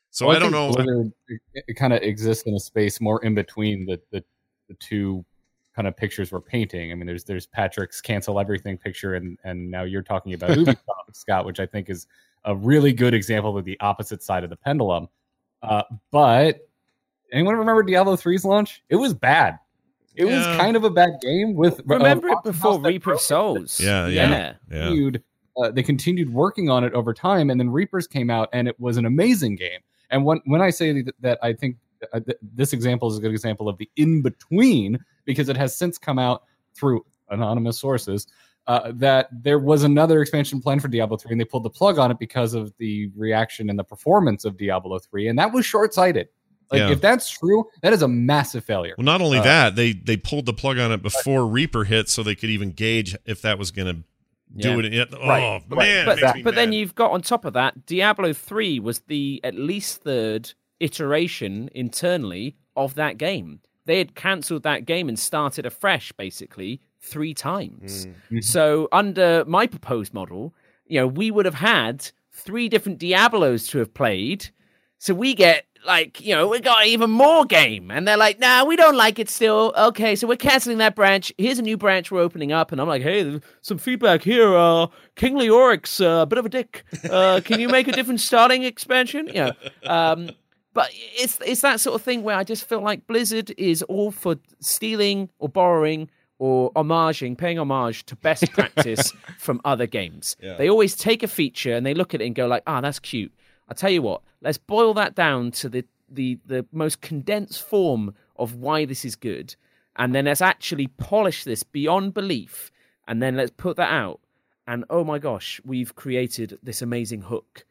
So well, I, I don't think know. Blizzard, it, it kind of exists in a space more in between the, the the two kind of pictures we're painting. I mean, there's there's Patrick's cancel everything picture, and and now you're talking about Ubisoft, Scott, which I think is a really good example of the opposite side of the pendulum. Uh, but anyone remember Diablo three's launch? It was bad. It yeah. was kind of a bad game. With remember uh, it before Reaper of Souls. Yeah, yeah, yeah. yeah. Uh, they continued working on it over time, and then Reapers came out, and it was an amazing game. And when when I say that, that I think uh, th- this example is a good example of the in between, because it has since come out through anonymous sources uh, that there was another expansion plan for Diablo three, and they pulled the plug on it because of the reaction and the performance of Diablo three, and that was short sighted. Like, yeah. if that's true, that is a massive failure. Well, not only uh, that, they they pulled the plug on it before Reaper hit, so they could even gauge if that was going to do yeah. it. Yet. Oh right. man! But, that, but then you've got on top of that, Diablo three was the at least third iteration internally of that game. They had cancelled that game and started afresh, basically three times. Mm. So under my proposed model, you know, we would have had three different Diablos to have played. So we get, like, you know, we got even more game. And they're like, nah, we don't like it still. Okay, so we're canceling that branch. Here's a new branch we're opening up. And I'm like, hey, some feedback here. Uh, King Leoric's a uh, bit of a dick. Uh, can you make a different starting expansion? You know, um, but it's it's that sort of thing where I just feel like Blizzard is all for stealing or borrowing or homaging, paying homage to best practice from other games. Yeah. They always take a feature and they look at it and go like, ah, that's cute. I'll tell you what, let's boil that down to the, the, the most condensed form of why this is good. And then let's actually polish this beyond belief. And then let's put that out. And oh my gosh, we've created this amazing hook.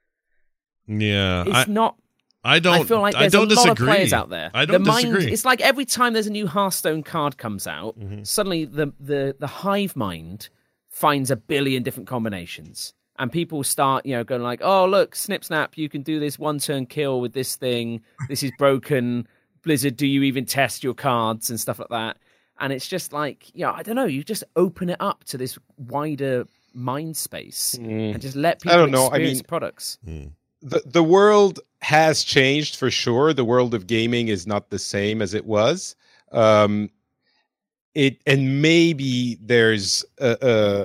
Yeah. It's I, not... I don't I feel like there's I don't a lot disagree. of players out there. I don't the mind, disagree. It's like every time there's a new Hearthstone card comes out, mm-hmm. suddenly the, the, the hive mind finds a billion different combinations. And people start, you know, going like, oh, look, snip, snap, you can do this one-turn kill with this thing. This is broken. Blizzard, do you even test your cards and stuff like that? And it's just like, you know, I don't know. You just open it up to this wider mind space mm. and just let people I don't know. experience I mean, products. Mm. The, the world has changed for sure. The world of gaming is not the same as it was. Um, it and maybe there's a... a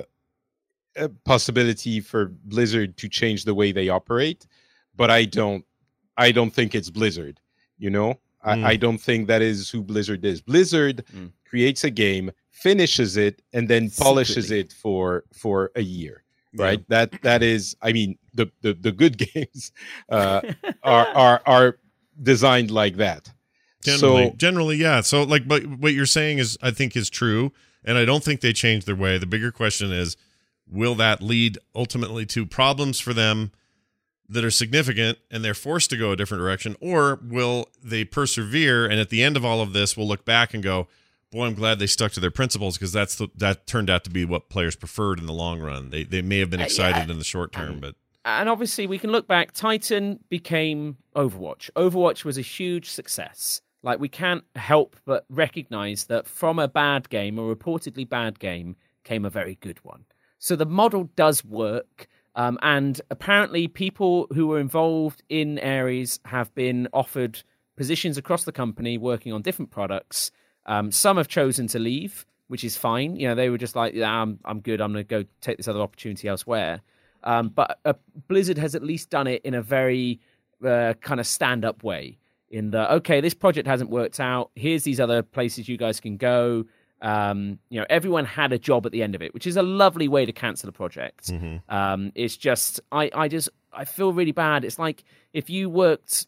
a possibility for Blizzard to change the way they operate, but I don't I don't think it's Blizzard, you know? Mm. I, I don't think that is who Blizzard is. Blizzard mm. creates a game, finishes it, and then polishes Secretly. it for for a year. Right? Yeah. That that is I mean the the, the good games uh, are, are are designed like that. Generally, so, generally, yeah. So like but what you're saying is I think is true, and I don't think they changed their way. The bigger question is, will that lead ultimately to problems for them that are significant and they're forced to go a different direction? Or will they persevere and at the end of all of this, we'll look back and go, boy, I'm glad they stuck to their principles because that's the, that turned out to be what players preferred in the long run. They they may have been excited uh, yeah. in the short term, but... And obviously we can look back. Titan became Overwatch. Overwatch was a huge success. Like, we can't help but recognize that from a bad game, a reportedly bad game, came a very good one. So the model does work, um, and apparently people who were involved in Ares have been offered positions across the company working on different products. Um, some have chosen to leave, which is fine. You know, they were just like, yeah, I'm, I'm good. I'm going to go take this other opportunity elsewhere. Um, but uh, Blizzard has at least done it in a very uh, kind of stand-up way in the, okay, this project hasn't worked out. Here's these other places you guys can go. Um, you know, everyone had a job at the end of it, which is a lovely way to cancel a project. Mm-hmm. Um, it's just, I, I just, I feel really bad. It's like if you worked,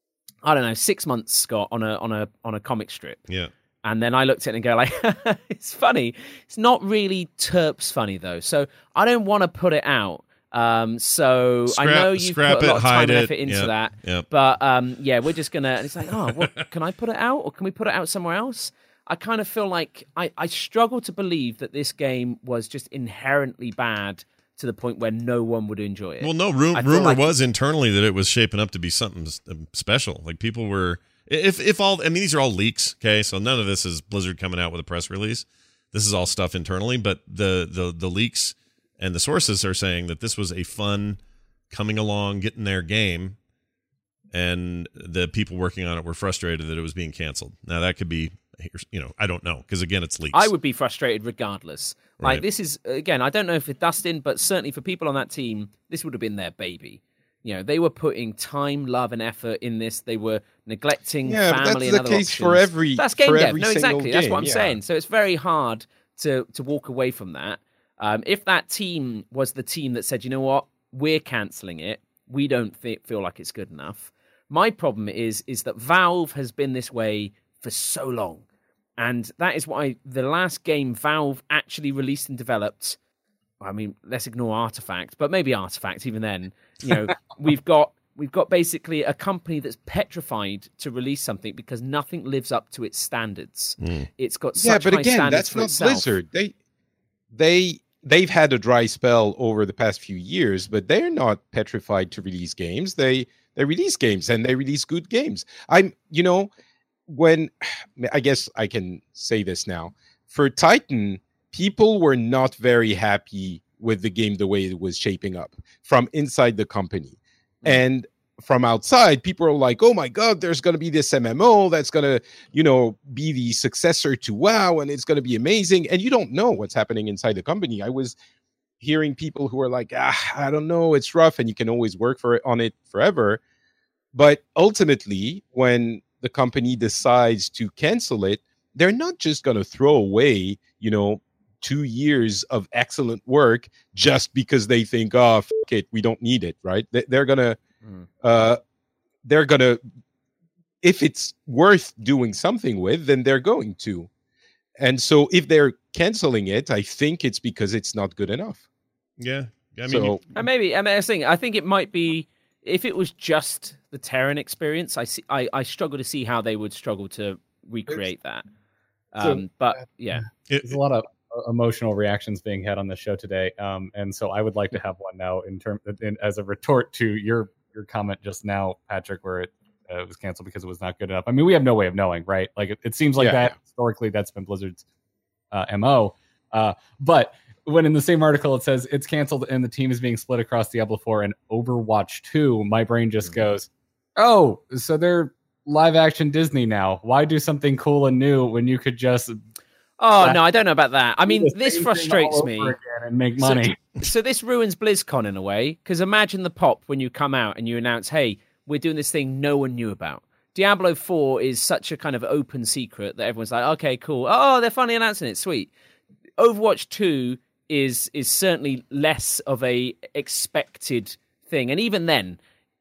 I don't know, six months, Scott, on a on a on a comic strip. Yeah. And then I looked at it and go like, it's funny. It's not really terps funny though. So I don't want to put it out. Um, so scrap, I know you've put a lot it, of time and it. effort into yep. that. Yep. But um, yeah, we're just gonna. And it's like, oh, what, can I put it out, or can we put it out somewhere else? I kind of feel like I, I struggle to believe that this game was just inherently bad to the point where no one would enjoy it. Well, no, ru- I rumor like was internally that it was shaping up to be something special. Like people were, if if all, I mean, these are all leaks, okay? So none of this is Blizzard coming out with a press release. This is all stuff internally, but the the the leaks and the sources are saying that this was a fun, coming along, getting their game. and the people working on it were frustrated that it was being canceled. Now that could be, you know, I don't know, because again, it's leaks. I would be frustrated regardless. Right. Like this is, again, I don't know if it's Dustin, but certainly for people on that team, this would have been their baby. You know, they were putting time, love, and effort in this. They were neglecting Yeah, but family that's and the other case options. for every That's game for dev. every No, single exactly. That's what I'm game, yeah. saying. So it's very hard to to walk away from that. Um, if that team was the team that said, you know what, we're cancelling it, we don't th- feel like it's good enough. My problem is is that Valve has been this way for so long. And that is why the last game Valve actually released and developed, I mean, let's ignore Artifact, but maybe Artifact even then, you know, we've got we've got basically a company that's petrified to release something because nothing lives up to its standards. Mm. It's got Yeah, such but high again, standards that's for not itself. Blizzard. They they they've had a dry spell over the past few years, but they're not petrified to release games. They they release games and they release good games. I'm you know, when I guess I can say this now. For Titan, people were not very happy with the game the way it was shaping up from inside the company. Mm. And from outside, people are like, oh my God, there's going to be this M M O that's going to, you know, be the successor to WoW, and it's going to be amazing. And you don't know what's happening inside the company. I was hearing people who are like, ah, I don't know, it's rough, and you can always work for it, on it forever. But ultimately, when the company decides to cancel it, they're not just going to throw away, you know, two years of excellent work just because they think, oh, fuck it, we don't need it, right? They're going to, mm. uh, they're going to, if it's worth doing something with, then they're going to. And so if they're canceling it, I think it's because it's not good enough. Yeah. I mean, so, you, and maybe, I mean, I think, I think it might be, if it was just the Terran experience, I see, I, I struggle to see how they would struggle to recreate that. Um, so, but yeah, it, there's a lot of emotional reactions being had on the show today, um, and so I would like to have one now in term in, as a retort to your your comment just now, Patrick, where it, uh, it was canceled because it was not good enough. I mean, we have no way of knowing, right? Like it, it seems like yeah, that yeah. historically that's been Blizzard's uh, M O. Uh, but when in the same article it says it's canceled and the team is being split across Diablo four and Overwatch two, my brain just mm-hmm. goes, oh, so they're live action Disney now. Why do something cool and new when you could just Oh, no, I don't know about that. I mean, this frustrates me. And make money. So, so this ruins BlizzCon in a way, because imagine the pop when you come out and you announce, hey, we're doing this thing no one knew about. Diablo four is such a kind of open secret that everyone's like, okay, cool. Oh, they're finally announcing it. Sweet. Overwatch two is is certainly less of a expected thing. And even then,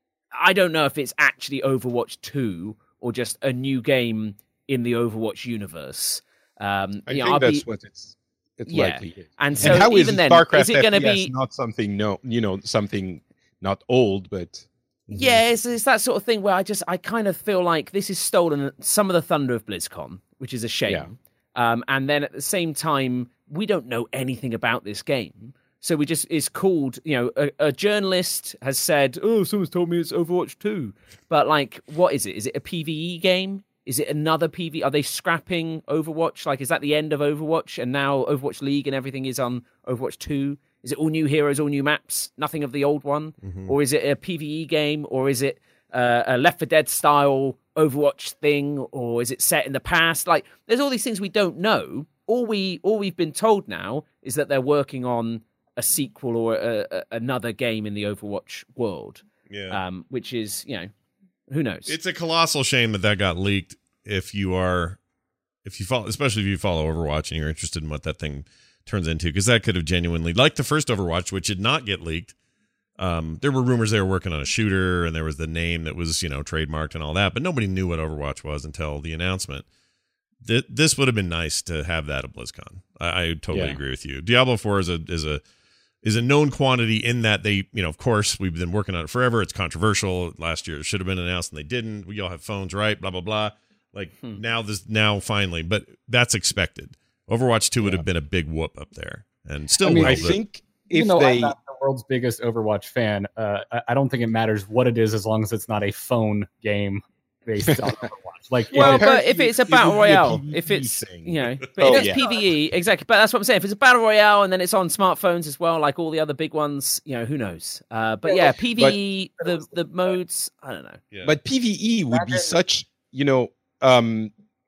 I don't know if it's actually Overwatch two or just a new game in the Overwatch universe. Um, I you know, think I'll that's be, what it's it's yeah. likely is. And so and how even is then, StarCraft is it going to F P S be not something no, you know, something not old, but yeah, it's, it's that sort of thing where I just I kind of feel like this is stolen some of the thunder of BlizzCon, which is a shame. Yeah. Um, and then at the same time, we don't know anything about this game. So we just, it's called, you know, a, a journalist has said, oh, someone's told me it's Overwatch two. But like, what is it? Is it a PvE game? Is it another P V? Are they scrapping Overwatch? Like, is that the end of Overwatch? And now Overwatch League and everything is on Overwatch two? Is it all new heroes, all new maps, nothing of the old one? Mm-hmm. Or is it a PvE game? Or is it uh, a Left four Dead style Overwatch thing? Or is it set in the past? Like, there's all these things we don't know. All, we, all we've been told now is that they're working on a sequel or a, a, another game in the Overwatch world. Yeah. Um, which is, you know, who knows? It's a colossal shame that that got leaked. If you are, if you follow, especially if you follow Overwatch and you're interested in what that thing turns into, because that could have genuinely, like the first Overwatch, which did not get leaked. Um, there were rumors they were working on a shooter, and there was the name that was, you know, trademarked and all that, but nobody knew what Overwatch was until the announcement. Th- this would have been nice to have that at BlizzCon. I, I totally yeah. agree with you. Diablo four is a is a is a known quantity in that they, you know, of course, we've been working on it forever. It's controversial. Last year it should have been announced and they didn't. We all have phones, right? Blah, blah, blah. Like hmm. now this, now finally, but that's expected. Overwatch two yeah. would have been a big whoop up there and still I mean, will, I but, think if even though they, I'm not the world's biggest Overwatch fan, uh, I, I don't think it matters what it is as long as it's not a phone game based on Overwatch. Like, Well, if it- but if it's a it battle would be a royale, PvE if it's thing. you know, but Oh, if it's yeah. PvE, exactly. But that's what I'm saying. If it's a battle royale and then it's on smartphones as well, like all the other big ones, you know, who knows? Uh, but yeah, PvE, the the modes, I don't know. Yeah. But PvE would be Imagine- such, you know, um,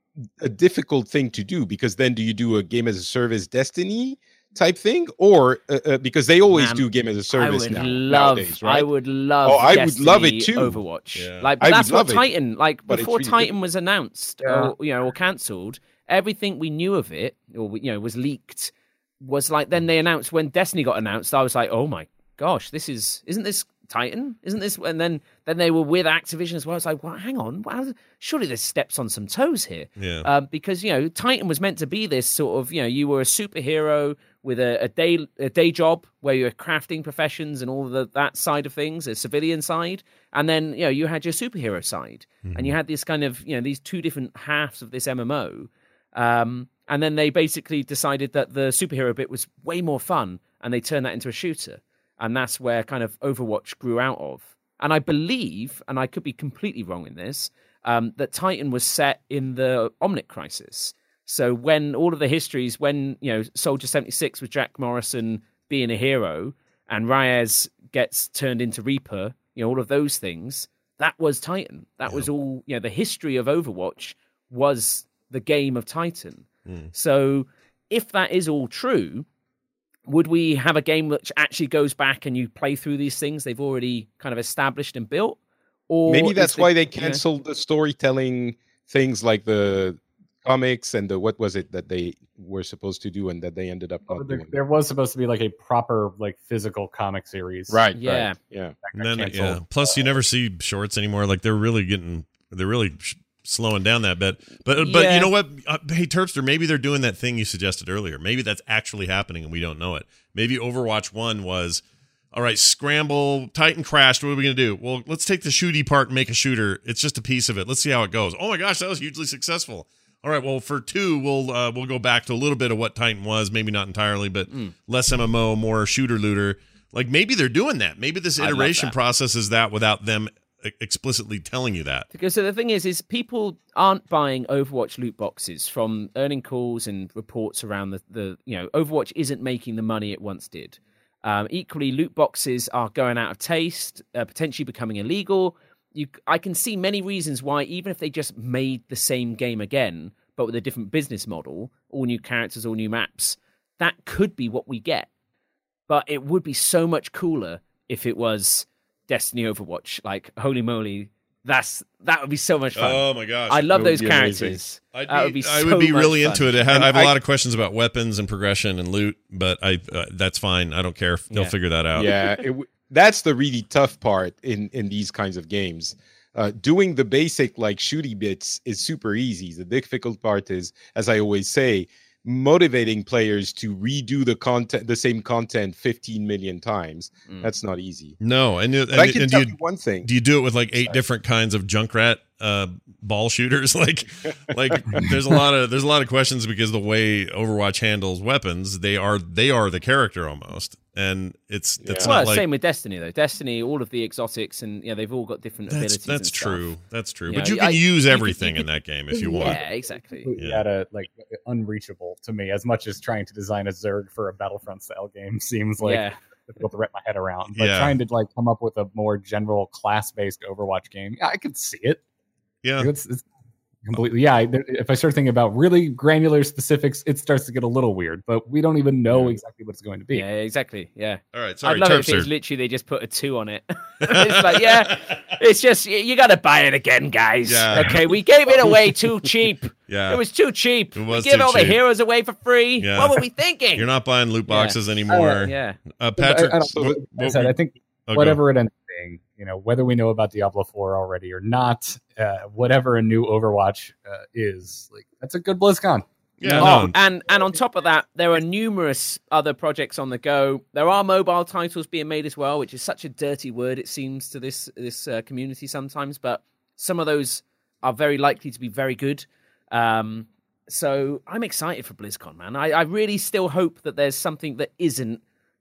a difficult thing to do, because then do you do a game as a service Destiny type thing, or uh, uh, because they always Man, do game as a I service would now, love, nowadays, right? I would love. Oh, I would love it Destiny, too. Overwatch, Yeah. like I would that's what love it, Titan. Like but it's before really Titan was announced, Yeah. or you know, or cancelled, everything we knew of it, or you know, was leaked. Was like then they announced when Destiny got announced. I was like, oh my gosh, this is isn't this Titan? Isn't this? And then then they were with Activision as well. It's like, well, hang on, wow, surely this steps on some toes here. yeah. Um, because you know Titan was meant to be this sort of, you know, you were a superhero with a, a day a day job where you're crafting professions and all the that side of things, a civilian side, and then you know you had your superhero side, and you had this kind of, you know, these two different halves of this M M O, um, and then they basically decided that the superhero bit was way more fun, and they turned that into a shooter, and that's where kind of Overwatch grew out of. And I believe, and I could be completely wrong in this, um, that Titan was set in the Omnic Crisis. So when all of the histories, when, you know, Soldier seventy-six with Jack Morrison being a hero and Reyes gets turned into Reaper, you know, all of those things, that was Titan. That was all, you know, the history of Overwatch was the game of Titan. Mm. So if that is all true, would we have a game which actually goes back and you play through these things they've already kind of established and built? Or Maybe is that's the- why they yeah. canceled the storytelling things like the comics and the what was it that they were supposed to do and that they ended up not there, doing. there was supposed to be like a proper like physical comic series. Right. Yeah. Right, yeah. that And got then, canceled. yeah. Plus, you never see shorts anymore. Like they're really getting, they're really sh- slowing down that bit. But but Yeah. you know what? Uh, hey, Terpster, maybe they're doing that thing you suggested earlier. Maybe that's actually happening and we don't know it. Maybe Overwatch One was, all right, scramble, Titan crashed. What are we gonna do? Well, let's take the shooty part and make a shooter. It's just a piece of it. Let's see how it goes. Oh my gosh, that was hugely successful. All right, well, for two, we'll uh, we'll go back to a little bit of what Titan was, maybe not entirely, but Mm. less M M O, more shooter looter. Like maybe they're doing that. Maybe this I love iteration that. process is that without them e- explicitly telling you that. Because so the thing is, is people aren't buying Overwatch loot boxes from earning calls and reports around the, the you know, Overwatch isn't making the money it once did. Um, equally, loot boxes are going out of taste, uh, potentially becoming illegal. You, I can see many reasons why, even if they just made the same game again, but with a different business model, all new characters, all new maps, that could be what we get. But it would be so much cooler if it was Destiny Overwatch. Like, holy moly, that's that would be so much fun. Oh my gosh. I love That would those be characters. I'd That be, would be I so would be much really fun. into it. I have, And I have a I- lot of questions about weapons and progression and loot, but I uh, that's fine. I don't care. They'll Yeah. figure that out. Yeah, it w- that's the really tough part in in these kinds of games. Uh, doing the basic like shooty bits is super easy. The difficult part is, as I always say, motivating players to redo the content, the same content, fifteen million times. Mm. That's not easy. No, and, and, But I can and tell do you you one thing. do you do it with like eight different kinds of Junkrat uh, ball shooters? Like, like there's a lot of there's a lot of questions because the way Overwatch handles weapons, they are they are the character almost, and it's it's Yeah. Well, not like same with Destiny though. Destiny, all of the exotics, and you know, they've all got different that's abilities. that's and true. Stuff. That's true. You But know, you can I- use you could- everything you in that game if you want. Yeah, exactly. completely Yeah. at a like unreachable to me. As much as trying to design a Zerg for a Battlefront style game seems like yeah, difficult to wrap my head around, but Yeah. trying to like come up with a more general class based Overwatch game, yeah, I could see it. Yeah. It's, it's completely yeah. I- there- If I start thinking about really granular specifics, it starts to get a little weird. But we don't even know Yeah. exactly what it's going to be. yeah, exactly. Yeah, All right. Sorry, I'd love it if it Terpster. was literally they just put a two on it. It's like, yeah, it's just you, you got to buy it again, guys. Yeah. Okay, we gave it away too cheap. yeah. It was too cheap. It was we give too all the cheap. heroes away for free. Yeah. What were we thinking? You're not buying loot Yeah. boxes anymore. yeah, Uh, But I- Patrick, I, don't- what- like I what said, were- I think oh, go. whatever it ends up being, you know, whether we know about Diablo four already or not, uh, whatever a new Overwatch uh, is, like that's a good BlizzCon. Yeah, Oh, no, and and on top of that, there are numerous other projects on the go. There are mobile titles being made as well, which is such a dirty word it seems to this this uh, community sometimes. But some of those are very likely to be very good. Um, so I'm excited for BlizzCon, man. I, I really still hope that there's something that isn't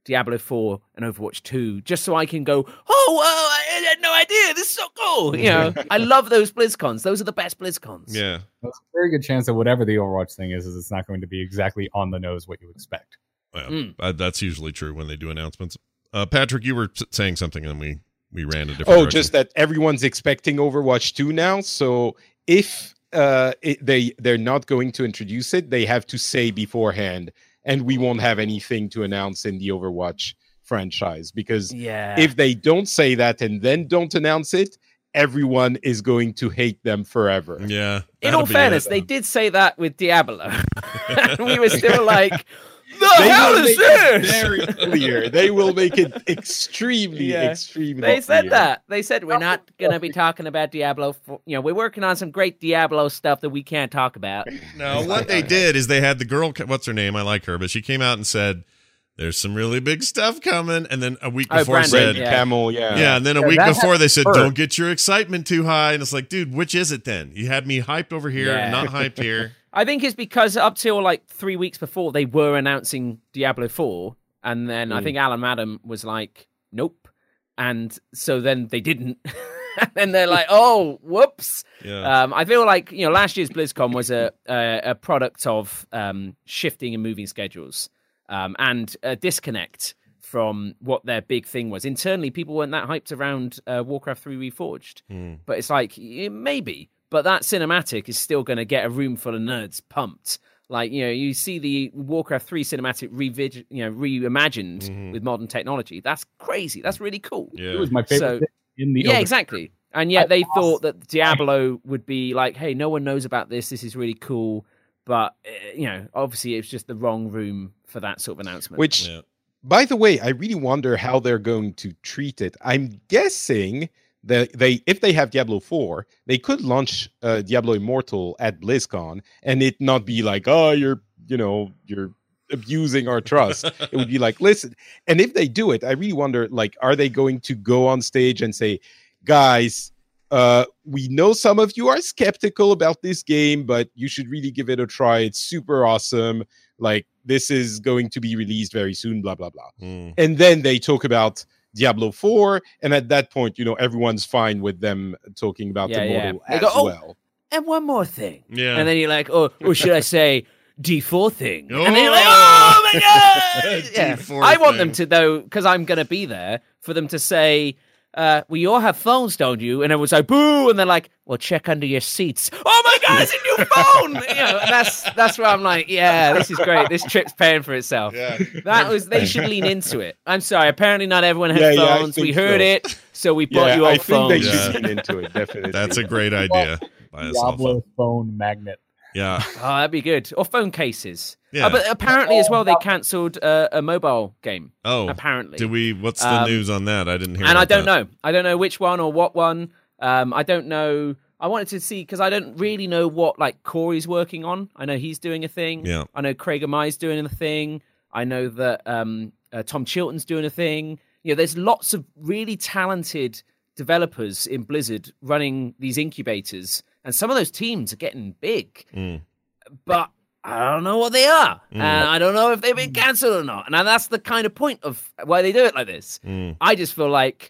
Diablo four and Overwatch two, just so I can go, oh, well, I had no idea. This is so cool. You know, I love those BlizzCons. Those are the best BlizzCons. Yeah. There's a very good chance that whatever the Overwatch thing is, is it's not going to be exactly on the nose what you expect. Well, Mm. uh, that's usually true when they do announcements. Uh, Patrick, you were s- saying something, and we we ran a different. Oh, direction. just that everyone's expecting Overwatch two now. So if uh, it, they they're not going to introduce it, they have to say beforehand, and we won't have anything to announce in the Overwatch franchise, because Yeah. if they don't say that and then don't announce it, everyone is going to hate them forever. Yeah. In that'll all be fairness, it. they did say that with Diablo. And we were still like, the They hell will is make it this? very clear. They will make it extremely, Yeah. extremely They said clear. that. They said we're not going to be talking about Diablo. For, you know, we're working on some great Diablo stuff that we can't talk about. No, what they did is they had the girl. What's her name? I like her, but she came out and said, "There's some really big stuff coming." And then a week Oh, before Brandon, said, Red yeah. Camel, yeah. Yeah, and then a Yeah, week that before they said, hurt. "Don't get your excitement too high." And it's like, dude, which is it then? You had me hyped over here, Yeah. and not hyped here. I think it's because up till like three weeks before they were announcing Diablo four, and then I Mm. think Alan Madden was like, "Nope," and so then they didn't, and then they're like, "Oh, whoops." Yeah, Um, I feel like you know last year's BlizzCon was a a, a product of um, shifting and moving schedules um, and a disconnect from what their big thing was. Internally, people weren't that hyped around uh, Warcraft three Reforged, Mm. but it's like eh, maybe. But that cinematic is still going to get a room full of nerds pumped. Like, you know, you see the Warcraft three cinematic revid- you know, reimagined Mhm. with modern technology. That's crazy. That's really cool. It yeah. was my favorite So- thing in the Yeah, Overwatch. exactly. And yet I they lost- thought that Diablo would be like, hey, no one knows about this. This is really cool. But, uh, you know, obviously it's just the wrong room for that sort of announcement. Which, Yeah. by the way, I really wonder how they're going to treat it. I'm guessing that they, if they have Diablo four, they could launch uh, Diablo Immortal at BlizzCon and it not be like, oh, you're, you know, you're abusing our trust. It would be like, listen. And if they do it, I really wonder, like, are they going to go on stage and say, guys, uh, we know some of you are skeptical about this game, but you should really give it a try. It's super awesome. Like, this is going to be released very soon, blah, blah, blah. Mm. And then they talk about Diablo four, and at that point, you know, everyone's fine with them talking about Yeah, yeah. Immortal They as go, "Oh, well. and one more thing. Yeah. And then you're like, oh, or should I say D four thing? Oh! And then you're like, oh my god! Yeah. D four I want them thing. to though, because I'm going to be there, for them to say, uh, "We all have phones, don't you?" And everyone's like, "Boo!" And they're like, "Well, check under your seats." Oh my god, it's a new phone! You know, and that's that's where I'm like, yeah, this is great. This trip's paying for itself. Yeah. That was they should lean into it. I'm sorry. Apparently, not everyone has Yeah, yeah, I phones. we think heard so. it, so we bought Yeah, you all I think they phones. Yeah. should lean into it, definitely. That's a great idea. Buy us all phone. Diablo phone magnet. Yeah. Oh, that'd be good. Or phone cases. Yeah. Uh, but apparently, as well, they cancelled uh, a mobile game. Oh, apparently. do we? What's the Um, news on that? I didn't hear. And I about don't that. know. I don't know which one or what one. Um, I don't know. I wanted to see because I don't really know what like Corey's working on. I know he's doing a thing. Yeah. I know Craig Amai's doing a thing. I know that um, uh, Tom Chilton's doing a thing. You know, there's lots of really talented developers in Blizzard running these incubators, and some of those teams are getting big. Mm. But I don't know what they are, Mm. and I don't know if they've been cancelled or not. And that's the kind of point of why they do it like this. Mm. I just feel like,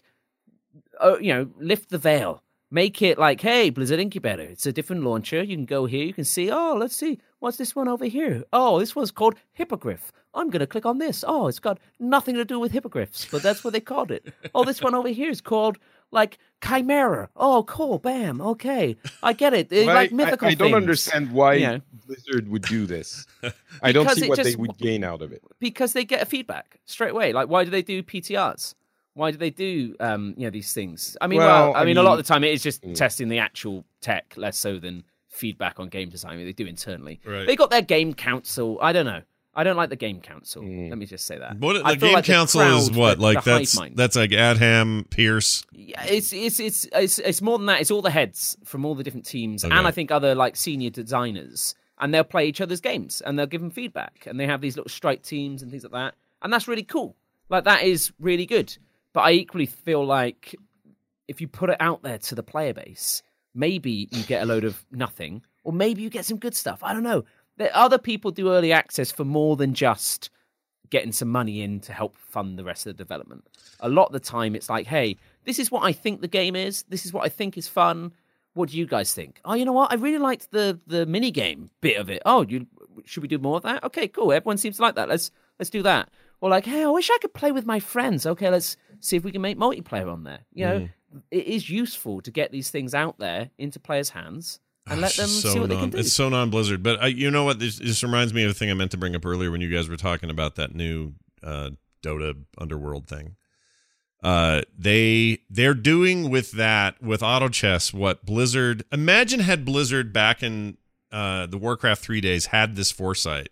oh, you know, lift the veil, make it like, hey, Blizzard Incubator, it's a different launcher. You can go here, you can see, oh, let's see, what's this one over here? Oh, this one's called Hippogriff. I'm gonna click on this. Oh, it's got nothing to do with hippogriffs, but that's what they called it. Oh, this one over here is called like Chimera. Oh, cool, bam, okay, I get it. They Well, like I- mythical I, I don't things. understand why Yeah. Blizzard would do this. I don't Because see it what they just- would gain out of it. Because they get a feedback straight away. Like, why do they do P T Rs? Why do they do um, you know, these things? I mean, well, Well, I, I mean, a lot mean- of the time it is just Mm. testing the actual tech, less so than feedback on game design. I mean, they do internally. Right. They got their game council. I don't know. I don't like the game council. Mm. Let me just say that. What I the feel game like the council is? crowd, What the- like the hive that's mind. that's like Adham, Pierce. Yeah, it's, it's it's it's it's more than that. It's all the heads from all the different teams, Okay. and I think other like senior designers, and they'll play each other's games, and they'll give them feedback, and they have these little strike teams and things like that, and that's really cool. Like that is really good. But I equally feel like if you put it out there to the player base, maybe you get a load of nothing, or maybe you get some good stuff. I don't know. There, other people do early access for more than just getting some money in to help fund the rest of the development. A lot of the time, it's like, hey, this is what I think the game is. This is what I think is fun. What do you guys think? Oh, you know what? I really liked the the mini game bit of it. Oh, you should we do more of that? Okay, cool. Everyone seems to like that. Let's let's do that. Or like, hey, I wish I could play with my friends. Okay, let's see if we can make multiplayer on there. You know, mm. it is useful to get these things out there into players' hands and let them so see what non, they can do. It's so non-Blizzard. But uh, you know what? This, this reminds me of a thing I meant to bring up earlier when you guys were talking about that new uh, Dota Underworld thing. Uh, they they're doing with that with auto chess what Blizzard. Imagine had Blizzard back in uh, the Warcraft three days had this foresight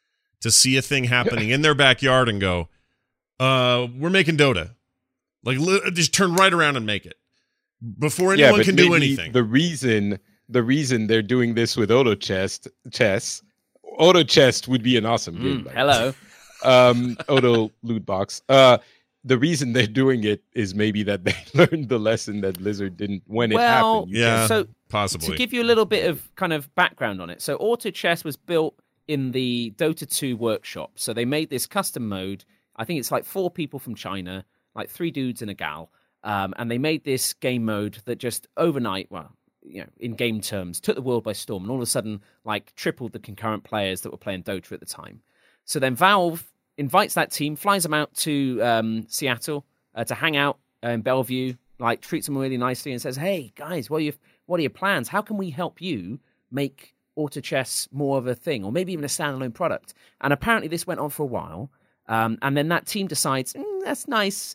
to see a thing happening in their backyard and go, uh, "We're making Dota." Like, li- just turn right around and make it before anyone yeah, can do anything. The reason the reason they're doing this with auto chess chess auto chess would be an awesome mm, game. Hello, um, auto loot box. Uh, the reason they're doing it is maybe that they learned the lesson that Blizzard didn't when well, it happened. You yeah, so possibly. To give you a little bit of kind of background on it, so auto chess was built in the Dota two workshop. So they made this custom mode. I think it's like four people from China, like three dudes and a gal, um, and they made this game mode that just overnight, well, you know, in game terms, took the world by storm, and all of a sudden, like, tripled the concurrent players that were playing Dota at the time. So then Valve invites that team, flies them out to um, Seattle uh, to hang out uh, in Bellevue, like treats them really nicely, and says, "Hey guys, what are your what are your plans? How can we help you make auto chess more of a thing, or maybe even a standalone product?" And apparently, this went on for a while, um, and then that team decides, mm, "That's nice.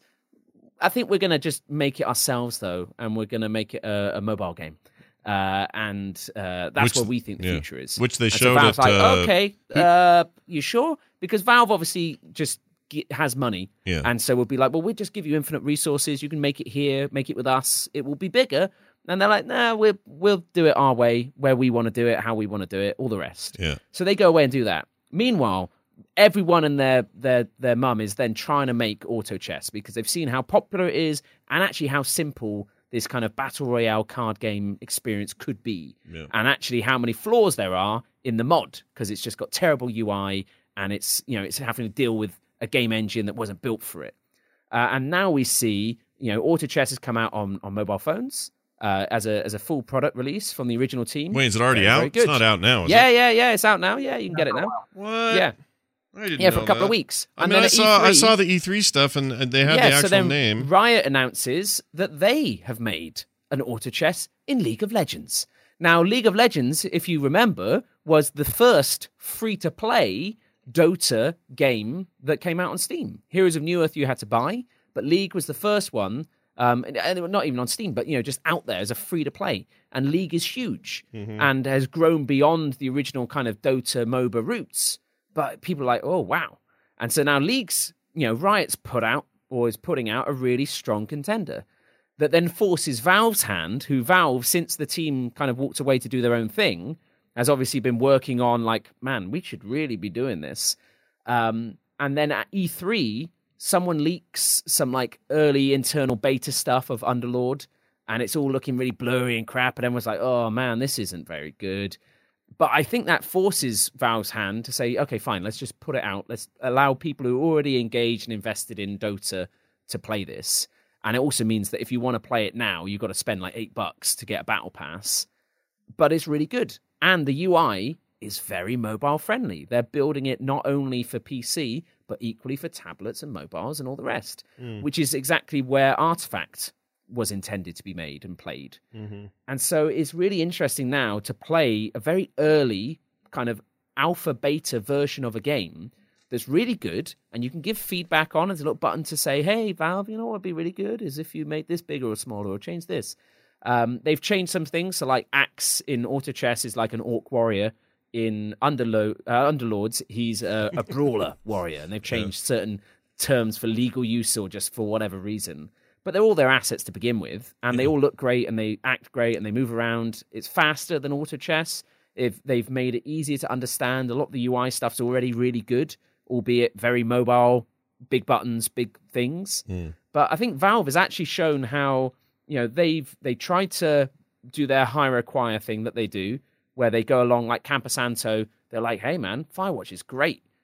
I think we're going to just make it ourselves, though, and we're going to make it a, a mobile game." Uh, and uh, that's which, where we think the yeah. future is. Which they and showed so Valve's at... like, uh, okay, uh, you sure? Because Valve obviously just get, has money. Yeah. And so we'll be like, well, we'll just give you infinite resources. You can make it here, make it with us. It will be bigger. And they're like, nah, we'll, we'll do it our way, where we want to do it, how we want to do it, all the rest. Yeah. So they go away and do that. Meanwhile, everyone and their their their mum is then trying to make auto chess because they've seen how popular it is and actually how simple this kind of battle royale card game experience could be, yeah. and actually how many flaws there are in the mod because it's just got terrible U I and it's you know it's having to deal with a game engine that wasn't built for it. Uh, and now we see you know auto chess has come out on, on mobile phones uh, as a as a full product release from the original team. Wait, is it already very, out? very It's not out now. Is yeah, it? yeah, yeah. It's out now. Yeah, you can get it now. What? Yeah. I didn't Yeah, know for a couple that. of weeks. I And mean, then I at saw E three, I saw the E three stuff, and and they had yeah, the actual so then name. Riot announces that they have made an auto chess in League of Legends. Now, League of Legends, if you remember, was the first free-to-play Dota game that came out on Steam. Heroes of Newerth you had to buy, but League was the first one, um, and, and not even on Steam, but you know, just out there as a free-to-play. And League is huge Mm-hmm. and has grown beyond the original kind of Dota MOBA roots. But people are like, oh, wow. And so now League's, you know, Riot's put out, or is putting out, a really strong contender that then forces Valve's hand, who Valve, since the team kind of walked away to do their own thing, has obviously been working on, like, man, we should really be doing this. Um, and then at E three, someone leaks some, like, early internal beta stuff of Underlord, and it's all looking really blurry and crap, and everyone's like, oh, man, this isn't very good. But I think that forces Valve's hand to say, okay, fine, let's just put it out. Let's allow people who are already engaged and invested in Dota to play this. And it also means that if you want to play it now, you've got to spend like eight bucks to get a battle pass. But it's really good. And the U I is very mobile friendly. They're building it not only for P C, but equally for tablets and mobiles and all the rest, mm. which is exactly where Artifact was intended to be made and played. Mm-hmm. And so it's really interesting now to play a very early kind of alpha beta version of a game that's really good, and you can give feedback on. There's a little button to say, hey, Valve, you know what would be really good is if you made this bigger or smaller or change this. Um, they've changed some things. So like Axe in auto chess is like an orc warrior. In Underlo- uh, Underlords, he's a, a brawler warrior. And they've changed yeah. certain terms for legal use or just for whatever reason. But they're all their assets to begin with. And yeah. they all look great and they act great and they move around. It's faster than auto chess. If they've made it easier to understand. A lot of the U I stuff's already really good, albeit very mobile, big buttons, big things. Mm. But I think Valve has actually shown how, you know, they've they tried to do their hire acquire thing that they do, where they go along like Camposanto. They're like, hey, man, Firewatch is great.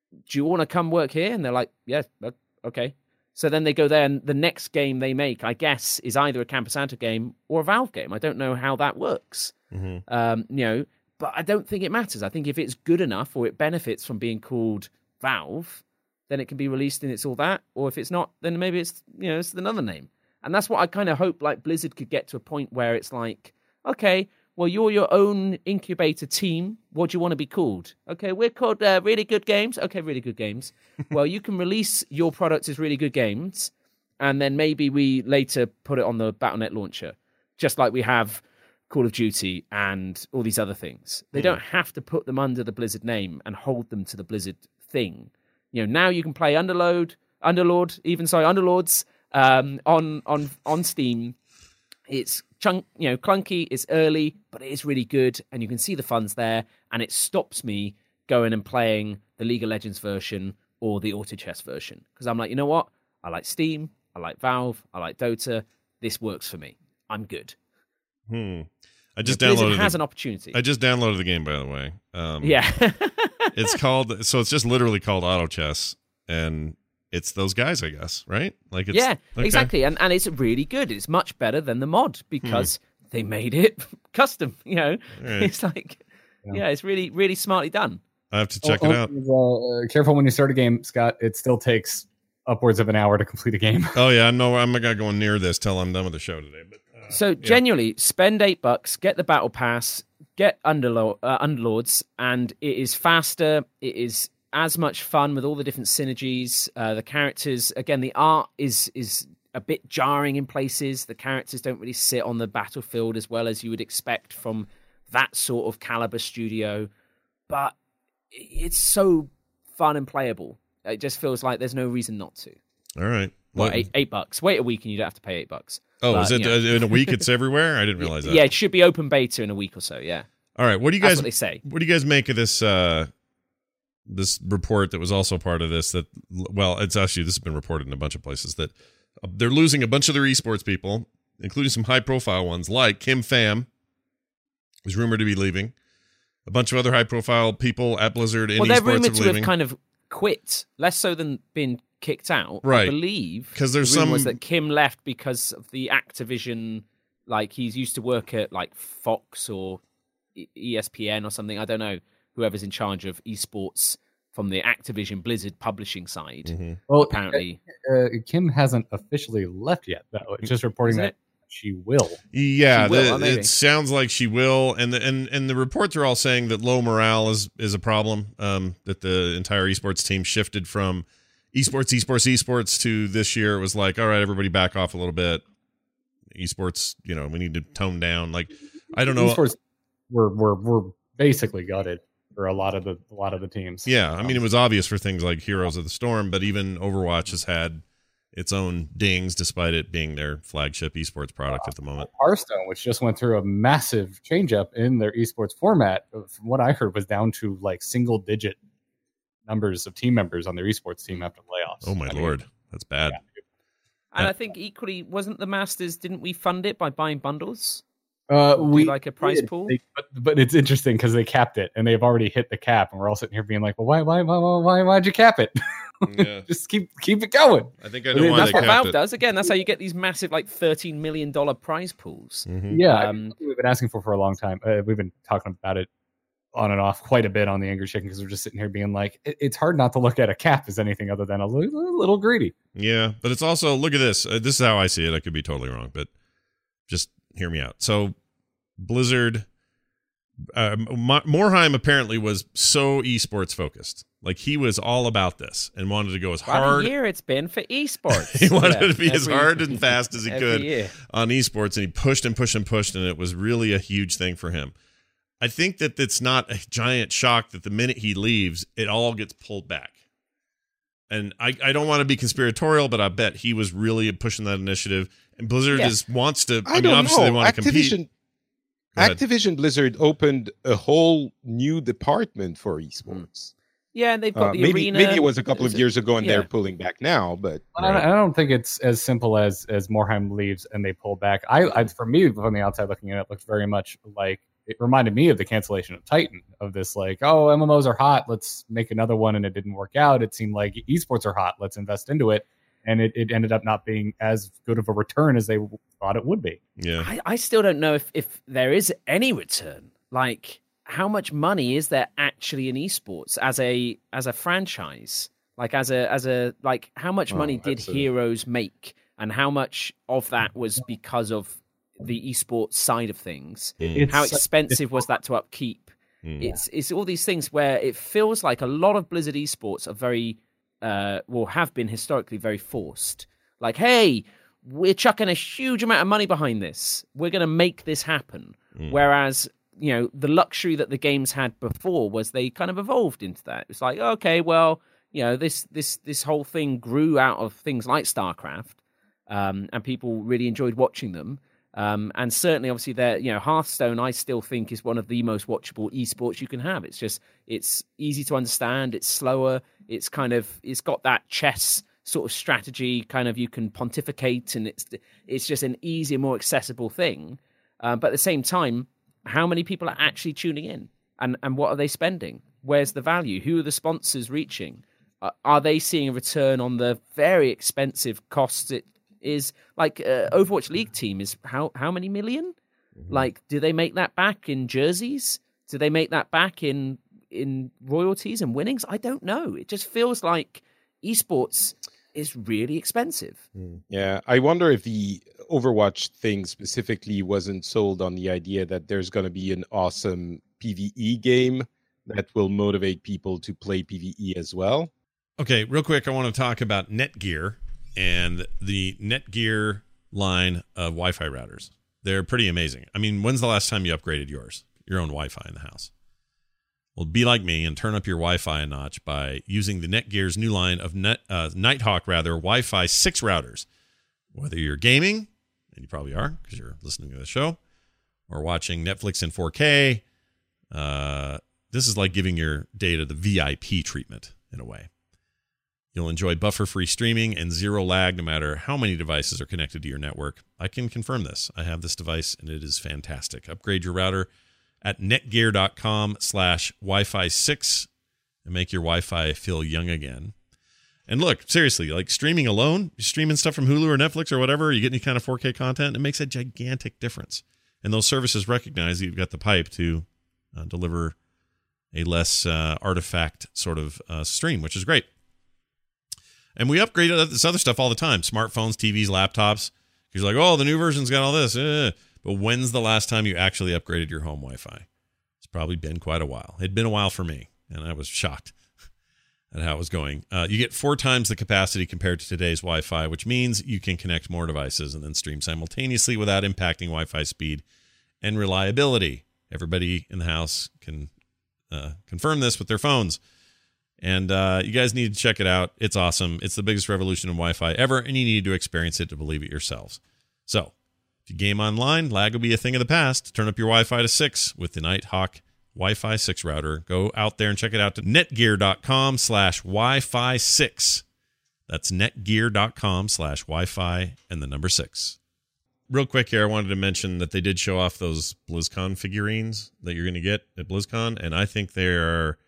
do you want to come work here? And they're like, yeah, okay. So then they go there, and the next game they make, I guess, is either a Camposanto game or a Valve game. I don't know how that works. Mm-hmm. Um, you know, but I don't think it matters. I think if it's good enough or it benefits from being called Valve, then it can be released and it's all that. Or if it's not, then maybe it's, you know, it's another name. And that's what I kind of hope, like, Blizzard could get to a point where it's like, okay, well, you're your own incubator team. What do you want to be called? Okay, we're called uh, Really Good Games. Okay, Really Good Games. Well, you can release your products as Really Good Games, and then maybe we later put it on the Battle dot net launcher, just like we have Call of Duty and all these other things. They mm. don't have to put them under the Blizzard name and hold them to the Blizzard thing. You know, now you can play Underlord, Underlord, even sorry, Underlords um, on on on Steam. It's chunk, you know, clunky, it's early, but it is really good, and you can see the funds there, and it stops me going and playing the League of Legends version or the Auto Chess version. Because I'm like, you know what? I like Steam, I like Valve, I like Dota. This works for me. I'm good. Hmm. I just you know, downloaded. It has the, an opportunity. I just downloaded the game, by the way. Um, yeah. It's called, so it's just literally called Auto Chess, and it's those guys, I guess, right? Like, it's, yeah, okay. exactly, and and it's really good. It's much better than the mod because hmm. they made it custom. You know, right. It's like, yeah. yeah, it's really, really smartly done. I have to check oh, it out. Uh, careful when you start a game, Scott. It still takes upwards of an hour to complete a game. Oh yeah, no, I'm not gonna go near this till I'm done with the show today. But uh, so yeah. genuinely, spend eight bucks, get the battle pass, get Underlord, uh, Underlords, and it is faster. It is as much fun with all the different synergies. Uh, the characters, again, the art is is a bit jarring in places. The characters don't really sit on the battlefield as well as you would expect from that sort of caliber studio, but it's so fun and playable. It just feels like there's no reason not to. All right. Well, eight, eight bucks. Wait a week and you don't have to pay eight bucks. Oh, but, is it you know. in a week? It's everywhere. I didn't realize that. Yeah, it should be open beta in a week or so. Yeah. All right. What do you guys? That's what they say. What do you guys make of this? Uh, this report that was also part of this. That well, it's actually this has been reported in a bunch of places that uh, they're losing a bunch of their esports people, including some high-profile ones like Kim Pham, who's rumored to be leaving. A bunch of other high-profile people at Blizzard in well, they're esports rumored are to leaving. have kind of quit, less so than been kicked out. Right. I believe because there's the some was that Kim left because of the Activision. Like he's used to work at like Fox or E S P N or something. I don't know. Whoever's in charge of esports from the Activision Blizzard publishing side. Mm-hmm. Well, apparently, uh, uh, Kim hasn't officially left yet, though. It's just reporting Isn't that it? she will. Yeah, She will, the, oh, maybe. it sounds like she will, and the, and and the reports are all saying that low morale is is a problem. Um, that the entire esports team shifted from esports, esports, esports to this year. It was like, all right, everybody back off a little bit. Esports, you know, we need to tone down. Like, I don't know. Esports were were were basically gutted for a lot of the a lot of the teams. Yeah, I mean, it was obvious for things like Heroes of the Storm, but even Overwatch has had its own dings, despite it being their flagship esports product uh, at the moment. Hearthstone, which just went through a massive change up in their esports format, from what I heard, was down to like single digit numbers of team members on their esports team after layoffs. Oh my I lord, mean, that's bad. Yeah. and I think equally, wasn't the Masters? Didn't we fund it by buying bundles? Uh, we like a price did. pool, they, but, but it's interesting because they capped it and they've already hit the cap, and we're all sitting here being like, "Well, why, why, why, why, why'd you cap it? Yeah. Just keep keep it going." I think I know why that's they what capped Valve it. does. Again, that's how you get these massive, like thirteen million dollar prize pools. Mm-hmm. Yeah, Um, we've been asking for for a long time. Uh, we've been talking about it on and off quite a bit on the Angry Chicken because we're just sitting here being like, it, it's hard not to look at a cap as anything other than a little, little greedy. Yeah, but it's also, look at this. Uh, this is how I see it. I could be totally wrong, but just hear me out. So Blizzard, uh, Ma- Morheim apparently was so esports focused. Like he was all about this and wanted to go as What hard. a year it's been for esports. He wanted Yeah, to be as every- hard and fast as he every could year. on esports, and he pushed and pushed and pushed, and it was really a huge thing for him. I think that it's not a giant shock that the minute he leaves, it all gets pulled back. And I, I don't want to be conspiratorial, but I bet he was really pushing that initiative. And Blizzard Yeah. is wants to. I, I mean, don't obviously know. they want to compete. Activision, Go ahead. Activision Blizzard opened a whole new department for esports. Yeah, and they've got Uh, the maybe arena. maybe it was a couple of Is it- years ago, and yeah. they're pulling back now. But I don't, I don't think it's as simple as as Morheim leaves and they pull back. I, I for me from the outside looking at it, it looks very much like it reminded me of the cancellation of Titan, of this like, oh, M M Os are hot, let's make another one, and it didn't work out. It seemed like esports are hot, let's invest into it. And it, it ended up not being as good of a return as they thought it would be. Yeah. I, I still don't know if, if there is any return. Like, how much money is there actually in esports as a as a franchise? Like as a as a like how much money Oh, did that's a- Heroes make, and how much of that was because of the esports side of things? It's How such- expensive was that to upkeep? Mm. It's it's all these things where it feels like a lot of Blizzard esports are very uh well have been historically very forced. Like, hey, we're chucking a huge amount of money behind this. We're going to make this happen. Mm. Whereas, you know, the luxury that the games had before was they kind of evolved into that. It's like, okay, well, you know, this this this whole thing grew out of things like StarCraft, um, and people really enjoyed watching them. Um, and certainly, obviously, there, you know, Hearthstone, I still think is one of the most watchable esports you can have. It's just, it's easy to understand. It's slower. It's kind of, it's got that chess sort of strategy. Kind of, you can pontificate, and it's it's just an easier, more accessible thing. Uh, but at the same time, how many people are actually tuning in, and and what are they spending? Where's the value? Who are the sponsors reaching? Uh, are they seeing a return on the very expensive costs it is? Like uh, Overwatch League team is how how many million? Mm-hmm. Like, do they make that back in jerseys? Do they make that back in in royalties and winnings? I don't know. It just feels like esports is really expensive. Yeah, I wonder if the Overwatch thing specifically wasn't sold on the idea that there's going to be an awesome PvE game that will motivate people to play PvE as well. Okay, real quick, I want to talk about Netgear and the Netgear line of Wi-Fi routers. They're pretty amazing. I mean, when's the last time you upgraded yours, your own Wi-Fi in the house? Well, be like me and turn up your Wi-Fi a notch by using the Netgear's new line of Net, uh, Nighthawk rather Wi-Fi six routers. Whether you're gaming, and you probably are because you're listening to the show, or watching Netflix in four K, uh, this is like giving your data the V I P treatment in a way. You'll enjoy buffer-free streaming and zero lag no matter how many devices are connected to your network. I can confirm this. I have this device, and it is fantastic. Upgrade your router at netgear.com slash Wi-Fi 6 and make your Wi-Fi feel young again. And look, seriously, like streaming alone, you're streaming stuff from Hulu or Netflix or whatever, you get any kind of four K content, it makes a gigantic difference. And those services recognize that you've got the pipe to uh, deliver a less uh, artifact sort of uh, stream, which is great. And we upgrade this other stuff all the time. Smartphones, T Vs, laptops. You're like, oh, the new version's got all this. Eh. But when's the last time you actually upgraded your home Wi-Fi? It's probably been quite a while. It'd been a while for me, and I was shocked at how it was going. Uh, you get four times the capacity compared to today's Wi-Fi, which means you can connect more devices and then stream simultaneously without impacting Wi-Fi speed and reliability. Everybody in the house can uh, confirm this with their phones. And uh, you guys need to check it out. It's awesome. It's the biggest revolution in Wi-Fi ever, and you need to experience it to believe it yourselves. So, if you game online, lag will be a thing of the past. Turn up your Wi-Fi to six with the Nighthawk Wi-Fi six router. Go out there and check it out to netgear.com slash Wi-Fi 6. That's netgear.com slash Wi-Fi and the number six. Real quick here, I wanted to mention that they did show off those BlizzCon figurines that you're going to get at BlizzCon, and I think they are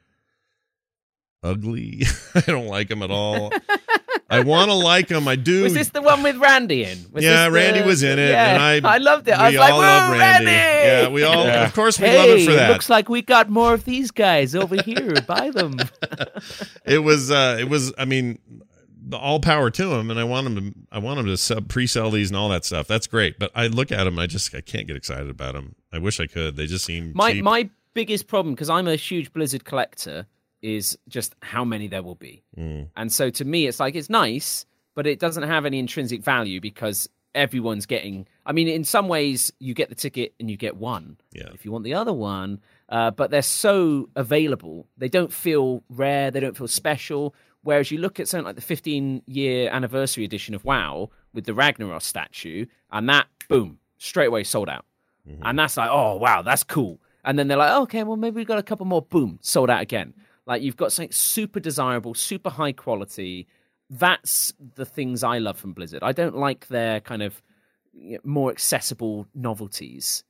ugly. I don't like them at all. I want to like them. I do. Was this the one with Randy in? Was yeah, this Randy the... was in it, yeah, and I I loved it. We I was like, all "Woo, love Randy. Randy!" Yeah, we all, Yeah. of course, we hey, love it for that. Looks like we got more of these guys over here. Buy them. It was, uh, it was. I mean, the all power to him, and I want him to, I want him to sub pre-sell these and all that stuff. That's great, but I look at them, I just, I can't get excited about them. I wish I could. They just seem My cheap. my biggest problem, because I'm a huge Blizzard collector, is just how many there will be. Mm. And so to me, it's like, it's nice, but it doesn't have any intrinsic value because everyone's getting, I mean, in some ways you get the ticket and you get one. Yeah. If you want the other one, uh, but they're so available. They don't feel rare. They don't feel special. Whereas you look at something like the fifteen year anniversary edition of WoW with the Ragnaros statue, and that, boom, straight away sold out. Mm-hmm. And that's like, oh, wow, that's cool. And then they're like, oh, okay, well, maybe we've got a couple more, boom, sold out again. Like, you've got something super desirable, super high quality. That's the things I love from Blizzard. I don't like their kind of more accessible novelties.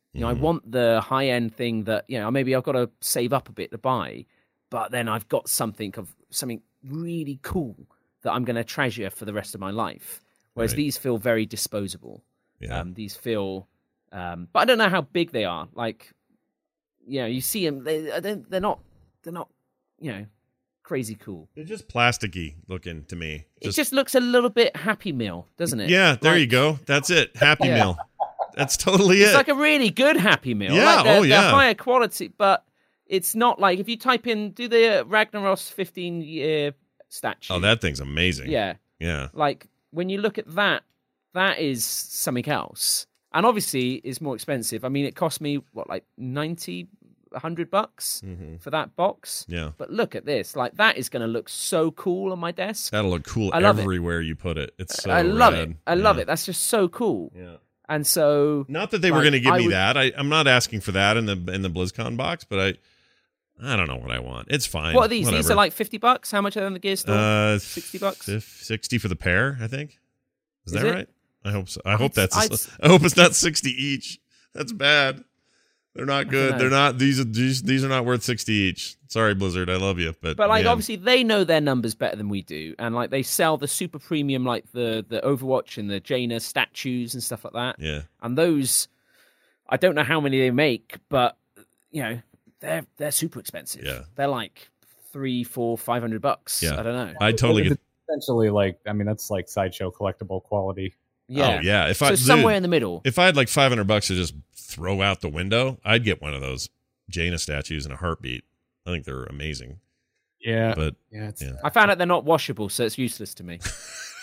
You know, Mhm. I want the high end thing that, you know, maybe I've got to save up a bit to buy, but then I've got something of something really cool that I'm going to treasure for the rest of my life. Whereas Right. these feel very disposable. Yeah. Um, these feel, um, but I don't know how big they are. Like, you know, you see them, they, I don't- they're not, they're not, you know, crazy cool. They're just plasticky looking to me. It just looks a little bit Happy Meal, doesn't it? Yeah, there Like, you go. That's it. Happy Yeah. Meal. That's totally It's it. like a really good Happy Meal. Yeah, Like they're, oh, yeah. they're higher quality, but it's not like if you type in, do the Ragnaros fifteen year statue. oh, that thing's amazing. Yeah. Yeah. Like when you look at that, that is something else. And obviously it's more expensive. I mean, it cost me, what, like ninety, one hundred bucks hmm for that box. Yeah. But look at this. Like that is going to look so cool on my desk. That'll look cool I love it. everywhere you put it. It's so I love rad. it. I love Yeah. it. That's just so cool. Yeah. And so Not that they were Like, going to give I me would- that. I, I'm not asking for that in the in the BlizzCon box, but I I don't know what I want. It's fine. what are these? These Whatever. are like fifty bucks. How much are they in the gear store? uh, sixty bucks? fif- sixty for the pair, I think. Is, Is that it? right? I hope so. I hope I'd- that's I'd- I hope it's not sixty each. That's bad. They're not good. know. They're not these are these these are not worth sixty each. Sorry, Blizzard. I love you, but But like man, obviously they know their numbers better than we do, and like they sell the super premium like the the Overwatch and the Jaina statues and stuff like that. yeah. And those, I don't know how many they make, but you know they're they're super expensive. Yeah. They're like three, four, five hundred bucks. Yeah. I don't know. I totally It's get essentially like, I mean, that's like sideshow collectible quality. Yeah, Oh, yeah. If So I somewhere dude, in the middle. if I had like five hundred bucks to just throw out the window, I'd get one of those Jaina statues in a heartbeat. I think they're amazing. Yeah. But yeah. It's, yeah. I found out they're not washable, so it's useless to me.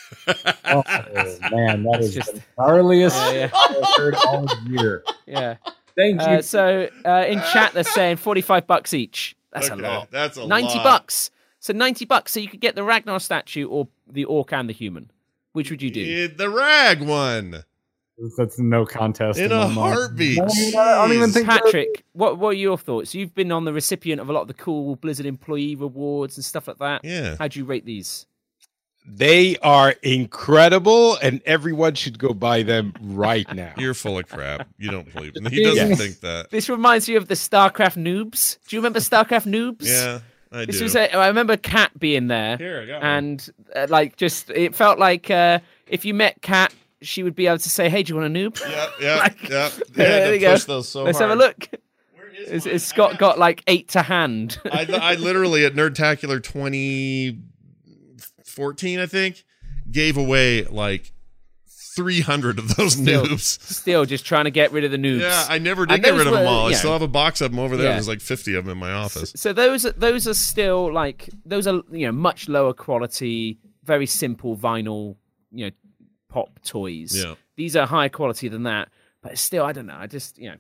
Oh, man, that It's is just- the gnarliest Yeah, yeah. I've heard all year. Yeah. Thank you. Uh, so uh, in chat they're saying forty-five bucks each. That's Okay, a lot. That's a ninety lot. bucks. So ninety bucks, so you could get the Ragnar statue or the orc and the human. Which would you do? Eh, The rag one That's no contest. in my a mind. heartbeat. I don't even- I don't even Jeez. think Patrick, what what are your thoughts? You've been on the recipient of a lot of the cool Blizzard employee rewards and stuff like that. Yeah. How'd you rate these? They are incredible, and everyone should go buy them right now. You're full of crap. You don't believe him. He doesn't Yes. think that. This reminds you of the StarCraft noobs. Do you remember StarCraft noobs? Yeah, I This do. was a, I remember Kat being there. Here, I got one. And uh, like just it felt like uh, if you met Kat, she would be able to say, "Hey, do you want a noob?" Yeah, yeah, Like, yeah. there They had you to go. push those so Let's hard. have a look. Where is Is, mine? is Scott got like eight to hand? I, I literally at Nerdtacular twenty fourteen, I think, gave away like three hundred of those Still. noobs. Still just trying to get rid of the noobs. Yeah, I never did And get those rid of them were, all. I you still know- have a box of them over there. Yeah. There's like fifty of them in my office. So those those are still like those are you know much lower quality, very simple vinyl you know pop toys. Yeah. These are higher quality than that, but still I don't know. I just you know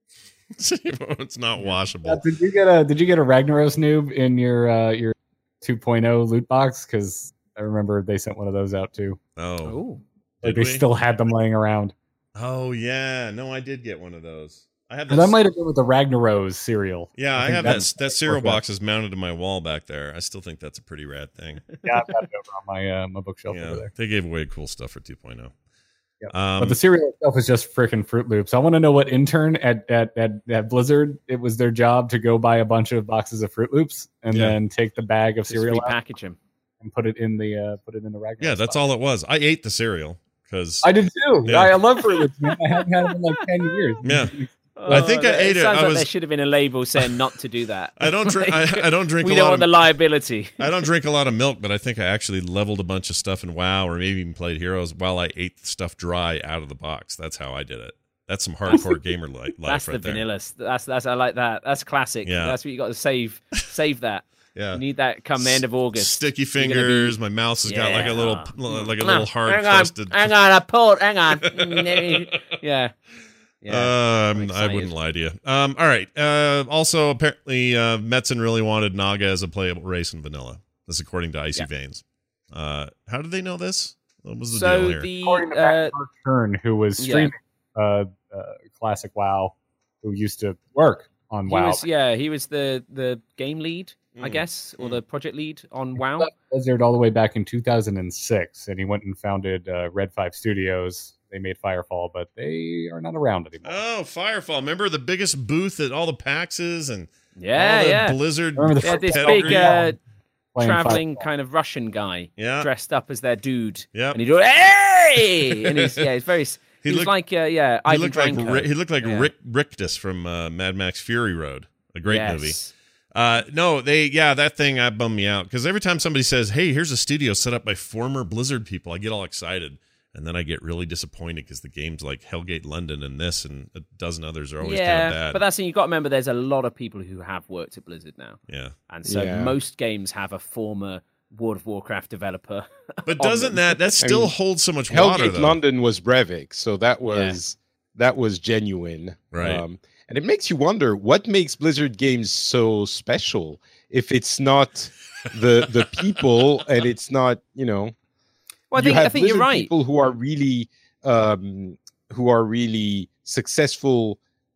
It's not Uh, washable. did you get a Did you get a Ragnaros noob in your uh, your two point oh loot box? Because I remember they sent one of those out too. Oh, oh Like did they we? still had them laying around. Oh yeah, no, I did get one of those. I have And this. that might have been with the Ragnaros cereal. Yeah, I, think have that's- that. That cereal worth it. box is mounted to my wall back there. I still think that's a pretty rad thing. Yeah, I've got it over on my uh, my bookshelf Yeah, over there. they gave away cool stuff for two point oh. Yep. Um, But the cereal itself is just freaking Fruit Loops. I want to know what intern at, at at at Blizzard it was their job to go buy a bunch of boxes of Fruit Loops and Yeah. then take the bag of just cereal out repackage them. and put it in the uh, put it in the Ragnaros. yeah, that's box. all it was. I ate the cereal because I did too. Yeah. I, I love Fruit Loops. Man. I haven't had them in like ten years. Yeah. I think I ate it. Sounds I like was- there should have been a label saying not to do that. I don't drink. I, I don't drink we a don't lot want of. the liability. I don't drink a lot of milk, but I think I actually leveled a bunch of stuff in WoW, or maybe even played Heroes while I ate stuff dry out of the box. That's how I did it. That's some hardcore gamer li- life That's right the there. vanilla. That's that's I like that. That's classic. Yeah. That's what you got to save. Save that. Yeah. You need that come the end of August. Sticky You're gonna be- fingers. My mouth has got like a little, Yeah. like a little hard hang on, crusted. hang on, I pulled. Hang on. yeah. Yeah. Um, I'm I wouldn't excited. lie to you. Um, all right. Uh, also, apparently, uh, Metzen really wanted Naga as a playable race in vanilla. This according to Icy Yeah. Veins. Uh, how did they know this? What was the so deal here? the According to uh, Mark Kern, who was yeah. streaming uh, uh, classic WoW, who used to work on he WoW. was yeah he was the the game lead I Mm. guess or Mm. the project lead on He WoW. left Blizzard all the way back in two thousand six, and he went and founded uh, Red Five Studios, they made Firefall, but they are not around anymore. Oh, Firefall! Remember the biggest booth at all the PAXs and Yeah, all the yeah. Blizzard. Remember the They had this pedigree? big uh, Playing traveling Firefall. kind of Russian guy Yeah. dressed up as their dude. Yep. And he'd go, hey! And he's, yeah, he's very, he, He was looked- like, uh, yeah, He Ivan looked like Dranko. Ri- he looked like Yeah. Rick Rictus from uh, Mad Max Fury Road, a great Yes. movie. Uh, no, they yeah, that thing I bummed me out because every time somebody says, "Hey, here's a studio set up by former Blizzard people," I get all excited, and then I get really disappointed because the games like Hellgate London and this and a dozen others are always yeah, kind of bad. but that's the thing, you've got to remember there's a lot of people who have worked at Blizzard now. yeah, And so Yeah. most games have a former World of Warcraft developer. but on doesn't them. that that still mean, holds so much water Hellgate though? London was Brevik, so that was that was genuine. Right. Um, and it makes you wonder what makes Blizzard games so special if it's not the the people and it's not, you know, Well, I you think, I have think you're Blizzard right. people who are really um, who are really successful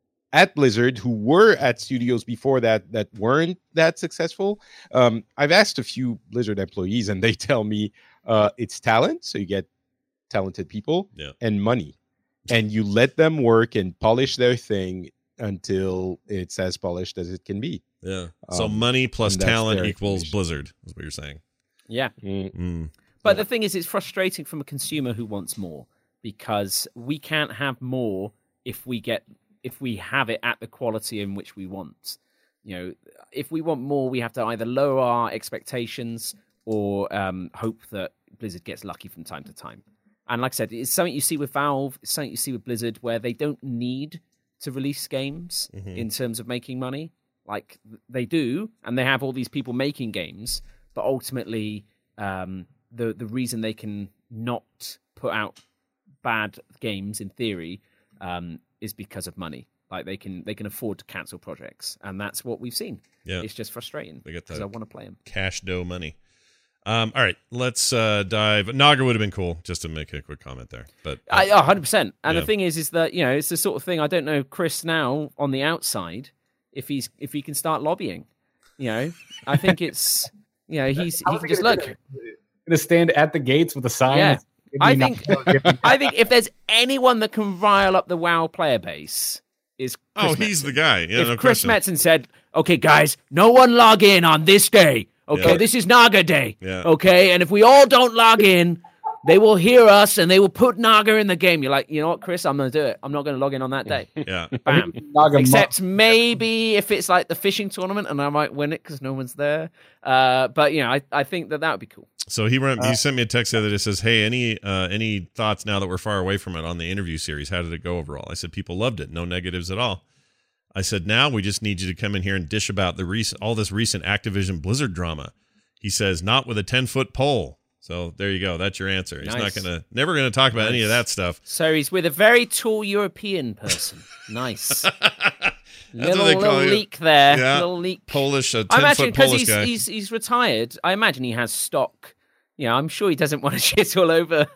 at Blizzard, who were at studios before that that weren't that successful. Um, I've asked a few Blizzard employees, and they tell me uh, it's talent. So you get talented people Yeah. and money, and you let them work and polish their thing until it's as polished as it can be. Yeah. So Um, money plus and that's talent their equals explanation. Blizzard, is what you're saying. Yeah. Mm. But the thing is, it's frustrating from a consumer who wants more because we can't have more if we get if we have it at the quality in which we want. You know, if we want more, we have to either lower our expectations or um, hope that Blizzard gets lucky from time to time. And like I said, it's something you see with Valve, it's something you see with Blizzard, where they don't need to release games Mhm. in terms of making money. Like they do, and they have all these people making games, but ultimately, um, the the reason they can not put out bad games in theory um, is because of money. Like they can they can afford to cancel projects, and that's what we've seen. Yeah. It's just frustrating They get because that. I want to play them. Cash dough money. Um, all right, let's uh, dive. Naga would have been cool just to make a quick comment there, but I, oh, one hundred percent. And Yeah. the thing is, is that, you know, it's the sort of thing, I don't know Chris now on the outside, if he's if he can start lobbying. You know, I think it's, you know, he's he can just look. Gonna stand at the gates with a sign. Yeah. that's, "Give I me think nothing, give me I think if there's anyone that can rile up the WoW player base, is Chris oh, he's Metzen. the guy. Yeah, if no Chris question. Metzen said, "Okay, guys, no one log in on this day. Okay, Yeah. this is Naga Day. Yeah. Okay, and if we all don't log in, they will hear us and they will put Naga in the game." You're like, you know what, Chris? I'm going to do it. I'm not going to log in on that day. Yeah, Bam. Naga Except maybe if it's like the fishing tournament and I might win it because no one's there. Uh, but you know, I, I think that that would be cool. so he rem- he sent me a text the other day that says, "Hey, any uh, any thoughts now that we're far away from it on the interview series? How did it go overall?" I said, "People loved it. No negatives at all." I said, "Now we just need you to come in here and dish about the recent all this recent Activision Blizzard drama." He says, "Not with a ten foot pole." So there you go. That's your answer. He's Nice. not gonna never gonna talk about any of that stuff. So he's with a very tall European person. Nice. That's little what they call little you. leak there. Yeah. Little leak. Polish, a I ten imagine foot because Polish he's, guy. he's he's retired. I imagine he has stock. You know, I'm sure he doesn't want to shit all over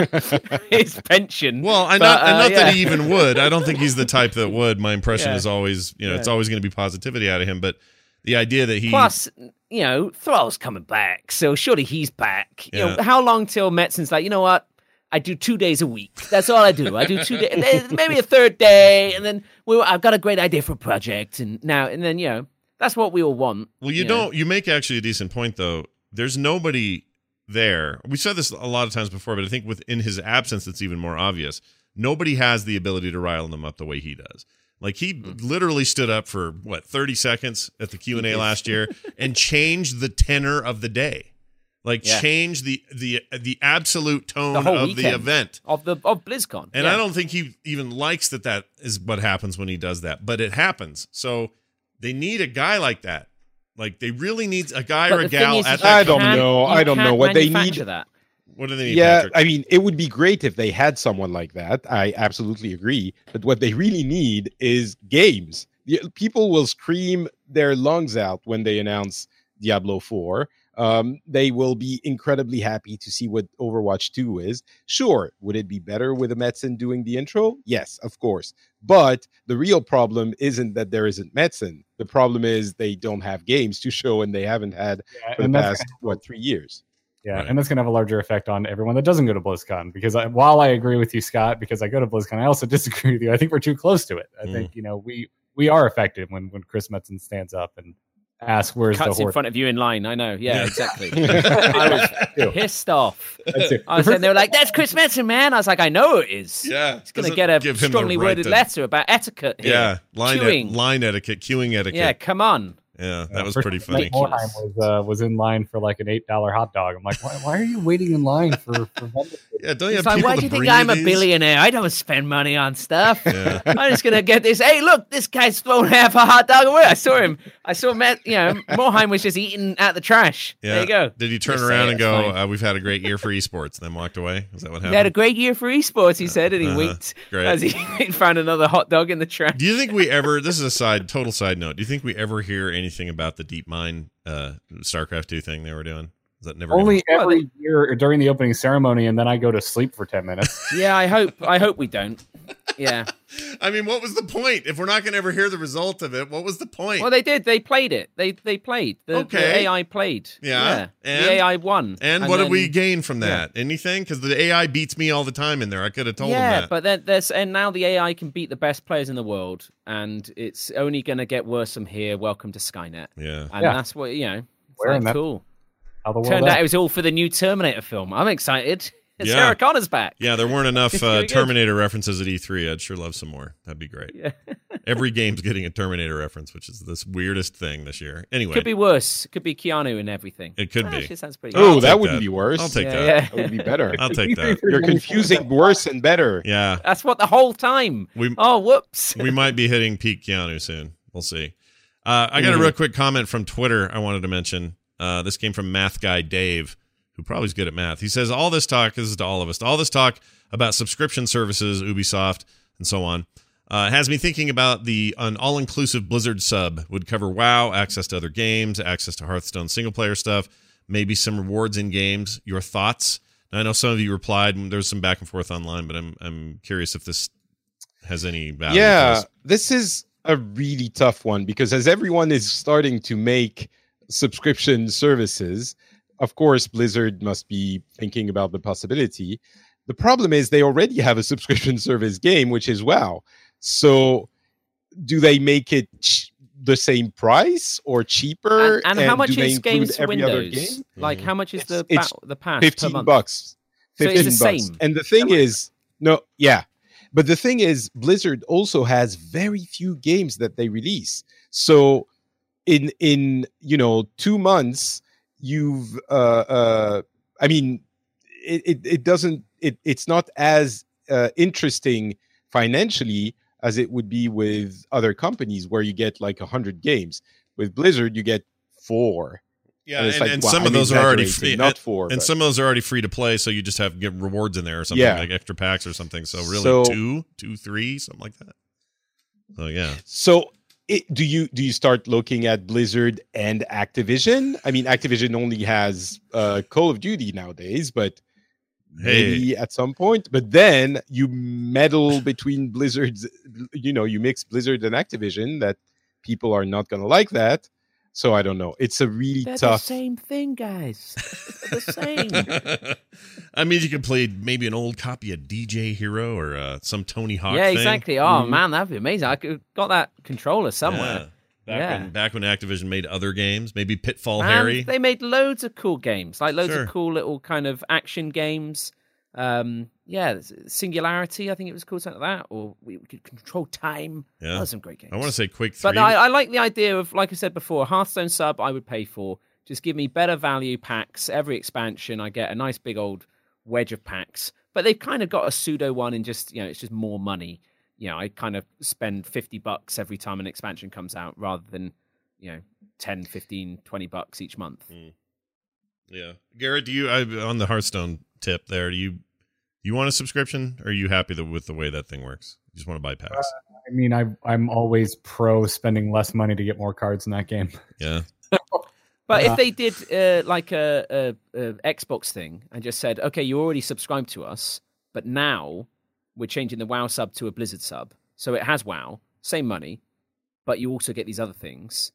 his pension. Well, I but, not, and uh, not yeah. that he even would. I don't think he's the type that would. My impression Yeah. is always, you know, it's Yeah. always going to be positivity out of him. But the idea that he, Plus, you know, Thrall's coming back, so surely he's back. You Yeah. know, how long till Metzen's like, you know what? I do two days a week. That's all I do. I do two days, maybe a third day, and then we, I've got a great idea for a project, and now and then, you know, that's what we all want. well, you, you know. don't. You make actually a decent point, though. There's nobody there. We said this a lot of times before, but I think within his absence, it's even more obvious. Nobody has the ability to rile them up the way he does. Like he Mm-hmm. literally stood up for what thirty seconds at the Q and A last year and changed the tenor of the day. Like Yeah. changed the the the absolute tone The whole of the weekend. event. Of the of BlizzCon, And yeah. I don't think he even likes that that is what happens when he does that, but it happens. So they need a guy like that. Like they really need a guy But or a the thing gal is, at you that. I don't can't- know. you I don't can't know what they manufacture need. That. What do they need? Yeah, Patrick? I mean, it would be great if they had someone like that. I absolutely agree. But what they really need is games. The- People will scream their lungs out when they announce Diablo four. Um, they will be incredibly happy to see what Overwatch two is. Sure, would it be better with a Metzen doing the intro? Yes, of course. But the real problem isn't that there isn't Metzen. The problem is they don't have games to show, and they haven't had Yeah, for the and that's past, what, three years. Yeah, Right. and that's going to have a larger effect on everyone that doesn't go to BlizzCon. Because I, while I agree with you, Scott, because I go to BlizzCon, I also disagree with you. I think we're too close to it. I Mm. think, you know, we we are affected when, when Chris Metzen stands up and asks, where's Cuts the in horde? front of you in line. I know. Yeah, Yeah. exactly. I was pissed off. That's it. I was saying, they were like, "That's Chris Metzen, man." I was like, "I know it is." Yeah. He's gonna Doesn't get a give him the strongly right worded to- letter about etiquette. Here. Yeah. Line, Queuing. et- line etiquette, queuing etiquette. Yeah, come on. Yeah, that Uh, was first pretty Mike funny. Morheim was uh, was in line for like an eight dollar hot dog. I'm like, why, why are you waiting in line for? for Yeah, don't you It's have like, people why to do you think bring I'm a these? billionaire? I don't spend money on stuff. Yeah. I'm just gonna get this. Hey, look, this guy's thrown half a hot dog away. I saw him. I saw Matt. You know, Morheim was just eating at the trash. Yeah. There you go. Did he turn Just say around it, and it's go, fine. uh, "We've had a great year for esports," and then walked away? Is that what He had a happened? great year for esports, he said, and he Uh-huh. winked Great. as he found another hot dog in the trash. Do you think we ever? This is a side, total side note. Do you think we ever hear anything about the DeepMind uh, StarCraft two thing they were doing? Is that never Only Well, every year during the opening ceremony, and then I go to sleep for ten minutes. Yeah, I hope. I hope we don't. Yeah. Gonna... I mean, what was the point? If we're not going to ever hear the result of it, what was the point? Well, they did. They played it. They they played. The, Okay. the A I played. Yeah, and- the A I won. and, what did then- we gain from that? Anything? Because the A I beats me all the time in there. I could have told yeah, him that. but then there's and now the A I can beat the best players in the world, and it's only going to get worse from here. Welcome to Skynet, Yeah. and Yeah. that's what you know. It's Wearing like, that- cool. How the world Turned out ends. it was all for the new Terminator film. I'm excited. Yeah. Sarah Connor's back. Yeah, there weren't enough It's uh, really good. Terminator references at E three. I'd sure love some more. That'd be great. Yeah. Every game's getting a Terminator reference, which is this weirdest thing this year. Anyway, Could be worse. Could be Keanu and everything. it could be. Actually, sounds pretty. Oh, good. that take wouldn't that. be worse. I'll take yeah, that. yeah. That would be better. I'll take that. You're confusing worse and better. Yeah, That's what the whole time. we Oh, whoops. we might be hitting peak Keanu soon. We'll see. Uh, I got a Mhm. real quick comment from Twitter I wanted to mention. Uh, this came from Math Guy Dave, who probably is good at math. He says, all this talk, this is to all of us, all this talk about subscription services, Ubisoft, and so on, uh, has me thinking about the an all-inclusive Blizzard sub would cover WoW, access to other games, access to Hearthstone single-player stuff, maybe some rewards in games. Your thoughts? And I know some of you replied, and there was some back and forth online, but I'm I'm curious if this has any value. Yeah, to us. this is a really tough one because as everyone is starting to make subscription services, of course, Blizzard must be thinking about the possibility. The problem is they already have a subscription service game, which is WoW. So do they make it ch- the same price or cheaper? And, and how much do they is include games for every other Windows? game? Like, how much is It's- the it's ba- the pass per fifteen month? bucks. So it's fifteen the bucks. same. And the thing is, no, yeah. But the thing is, Blizzard also has very few games that they release. So in in you know two months, you've uh uh I mean, it it, it doesn't it it's not as uh, interesting financially as it would be with other companies where you get like a hundred games. With Blizzard, you get four. Yeah, And and, it's like, and well, some of I'm those are already exaggerating, free, not four, and but- some of those are already free to play. So you just have to get rewards in there or something, Yeah. like extra packs or something. So really, So- two, two, three, something like that. So yeah, So it, do you do you start looking at Blizzard and Activision? I mean, Activision only has uh, Call of Duty nowadays, but maybe Hey. at some point. But then you meddle between Blizzard's, you know, you mix Blizzard and Activision. That people are not going to like that. So I don't know. It's a really They're tough. the same thing, guys. They're the same. I mean, you could play maybe an old copy of D J Hero or uh, some Tony Hawk. yeah, thing. exactly. Oh Mhm. man, that'd be amazing. I could got that controller somewhere. Yeah. Back Yeah. when back when Activision made other games, maybe Pitfall Man, Harry. they made loads of cool games, like loads Sure. of cool little kind of action games. Um, yeah, Singularity, I think it was called something like that, or we we could control time. Yeah. Those are some great games. I want to say Quake three. But I, I like the idea of, like I said before, Hearthstone sub I would pay for. Just give me better value packs. Every expansion, I get a nice big old wedge of packs. But they've kind of got a pseudo one in just, you know, it's just more money. You know, I kind of spend fifty bucks every time an expansion comes out rather than, you know, ten, fifteen, twenty bucks each month. Yeah, Garrett, do you I, on the Hearthstone tip there? Do you you want a subscription? Or are you happy that, with the way that thing works? You just want to buy packs? I mean, I, I'm always pro spending less money to get more cards in that game. Yeah, But Uh, if they did uh, like a, a, a Xbox thing and just said, okay, you already subscribed to us, but now we're changing the WoW sub to a Blizzard sub, so it has WoW, same money, but you also get these other things.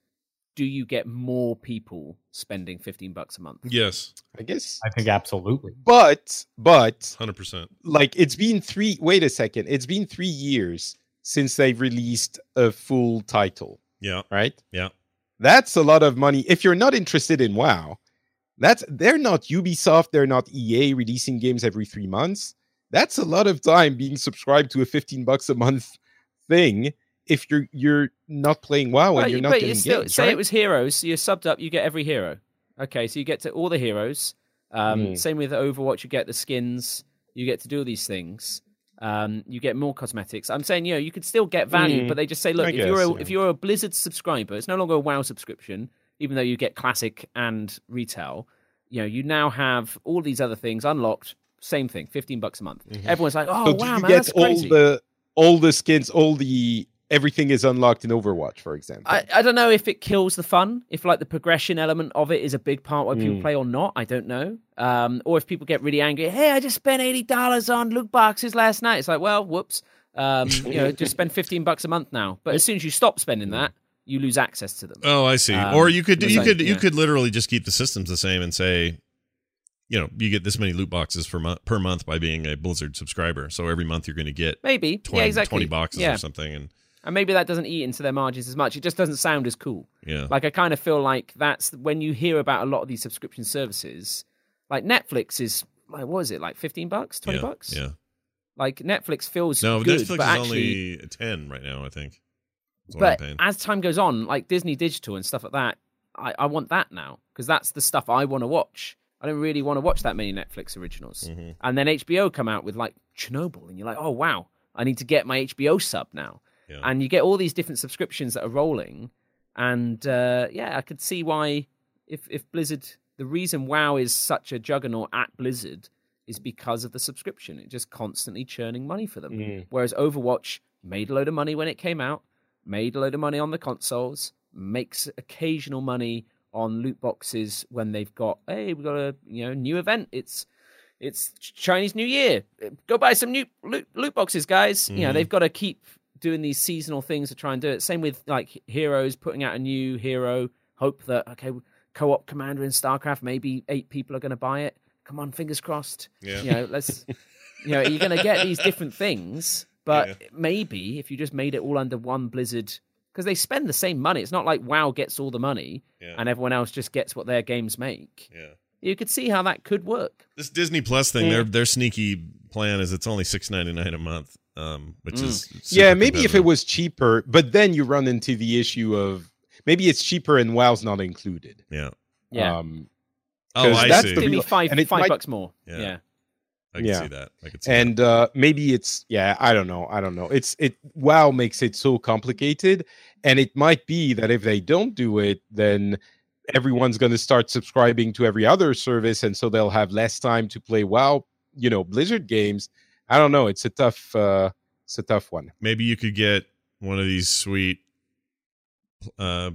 do you get more people spending fifteen bucks a month? Yes, I guess. I think absolutely. But but one hundred percent. like it's been three. Wait a second. It's been three years since they've released a full title. Yeah, Right. yeah. That's a lot of money. If you're not interested in WoW, that's they're not Ubisoft. They're not E A releasing games every three months. That's a lot of time being subscribed to a fifteen bucks a month thing. If you're you're not playing WoW Well, and you're you- not but getting you still, games, say right? it was Heroes, so you're subbed up, you get every hero. Okay, so you get to all the heroes. Um, Mm. Same with Overwatch, you get the skins. You get to do all these things. Um, you get more cosmetics. I'm saying, you know, you could still get value, Mm. but they just say, look, I if you're a, guess, yeah. if you're a Blizzard subscriber, it's no longer a WoW subscription, even though you get classic and retail. You know, you now have all these other things unlocked. Same thing, fifteen bucks a month. Everyone's like, oh So do wow, you man, get that's all crazy. the all the skins, all the everything is unlocked in Overwatch, for example? I, I don't know if it kills the fun, if like the progression element of it is a big part why people Mm. play or not. I don't know. Um, or if people get really angry, hey, I just spent eighty dollars on loot boxes last night. It's like, well, whoops. Um, you know, just spend fifteen bucks a month now. But as soon as you stop spending that, you lose access to them. Oh, I see. Um, or you could it's you like, could you yeah. could literally just keep the systems the same and say, you know, you get this many loot boxes per month per month by being a Blizzard subscriber. So every month you're going to get Maybe. twenty, yeah, exactly. twenty boxes yeah. or something. And And maybe that doesn't eat into their margins as much. It just doesn't sound as cool. yeah, Like, I kind of feel like that's when you hear about a lot of these subscription services, like Netflix is, like, what is it, like fifteen bucks, twenty yeah, bucks? Yeah. Like, Netflix feels No, good, Netflix but is actually, only ten right now. I think. That's what but I'm paying. as time goes on, like Disney Digital and stuff like that, I, I want that now because that's the stuff I want to watch. I don't really want to watch that many Netflix originals. Mhm. And then H B O come out with like Chernobyl, and you're like, oh wow, I need to get my H B O sub now. Yeah. And you get all these different subscriptions that are rolling, and uh, yeah, I could see why if if Blizzard, the reason WoW is such a juggernaut at Blizzard is because of the subscription. It's just constantly churning money for them. Mm. Whereas Overwatch made a load of money when it came out, made a load of money on the consoles, makes occasional money on loot boxes when they've got, hey, we've got a you know new event. It's it's Chinese New Year. Go buy some new loot, loot boxes, guys. You know, Mhm. they've got to keep doing these seasonal things to try and do it. Same with like Heroes, putting out a new hero. Hope that, okay, co-op commander in StarCraft, maybe eight people are going to buy it. Come on, fingers crossed. Yeah. You know, let's, you know, you're going to get these different things, but Yeah. maybe if you just made it all under one Blizzard, because they spend the same money. It's not like WoW gets all the money Yeah. and everyone else just gets what their games make. Yeah. You could see how that could work. This Disney Plus thing, Yeah. their their sneaky plan is it's only six ninety nine a month, um, which Mm. is Yeah, super maybe if it competitive. was cheaper, but then you run into the issue of maybe it's cheaper and WoW's not included. Yeah. Yeah. Um, Oh, 'cause I that's see. the Give me real- five and it five might- bucks more. Yeah. Yeah. I can yeah. see that. I can see and uh, maybe it's yeah, I don't know, I don't know. It's it WoW makes it so complicated, and it might be that if they don't do it, then everyone's going to start subscribing to every other service, and so they'll have less time to play WoW. You know, Blizzard games. I don't know. It's a tough. Uh, it's a tough one. maybe you could get one of these sweet uh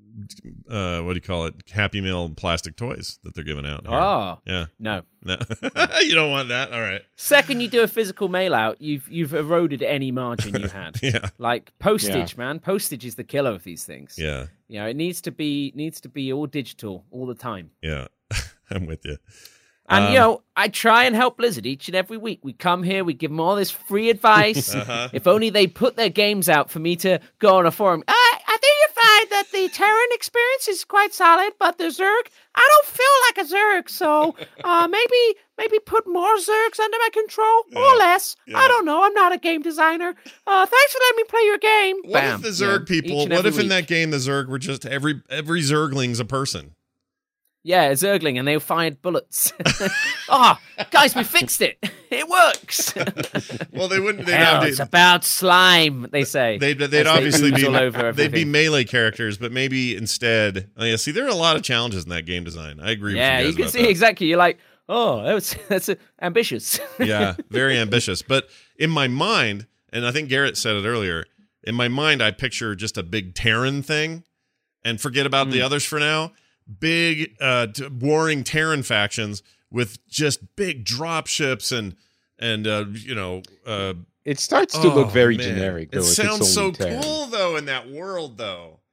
uh what do you call it, Happy Meal plastic toys that they're giving out here. Oh, Yeah. no. No. You don't want that? All right. Second you do a physical mail out, you've you've eroded any margin you had. Yeah. Like postage, man. Postage is the killer of these things. Yeah. You know, it needs to be needs to be all digital all the time. Yeah. I'm with you. And Um, you know, I try and help Blizzard each and every week. We come here, we give them all this free advice. Uh-huh. If only they put their games out for me to go on a forum. I, I think you find that the Terran experience is quite solid, but the Zerg, I don't feel like a Zerg. So uh, maybe maybe put more Zergs under my control Yeah. or less. Yeah. I don't know. I'm not a game designer. Uh, thanks for letting me play your game. What Bam. if the You know, Zerg people, each and what every if in week. that game the Zerg were just every every Zergling's a person? Yeah, a Zergling, and they fired bullets. Oh, guys, we fixed it. It works. Well, they wouldn't they'd Hell, have it's to, about slime, they say. they'd, they'd as they obviously ooze be all over they'd be everything. melee characters, but maybe instead oh yeah, see there are a lot of challenges in that game design. I agree Yeah, with you you guys can about see that. exactly. You're like, oh, that's that's uh, ambitious. Yeah, very ambitious. But in my mind, and I think Garrett said it earlier, in my mind, I picture just a big Terran thing and forget about Hmm. the others for now. Big uh, t- warring Terran factions with just big drop ships and, and uh, you know. Uh, It starts to oh, look very man. generic. Though, It if it's sounds so only Terran. cool, though, in that world, though.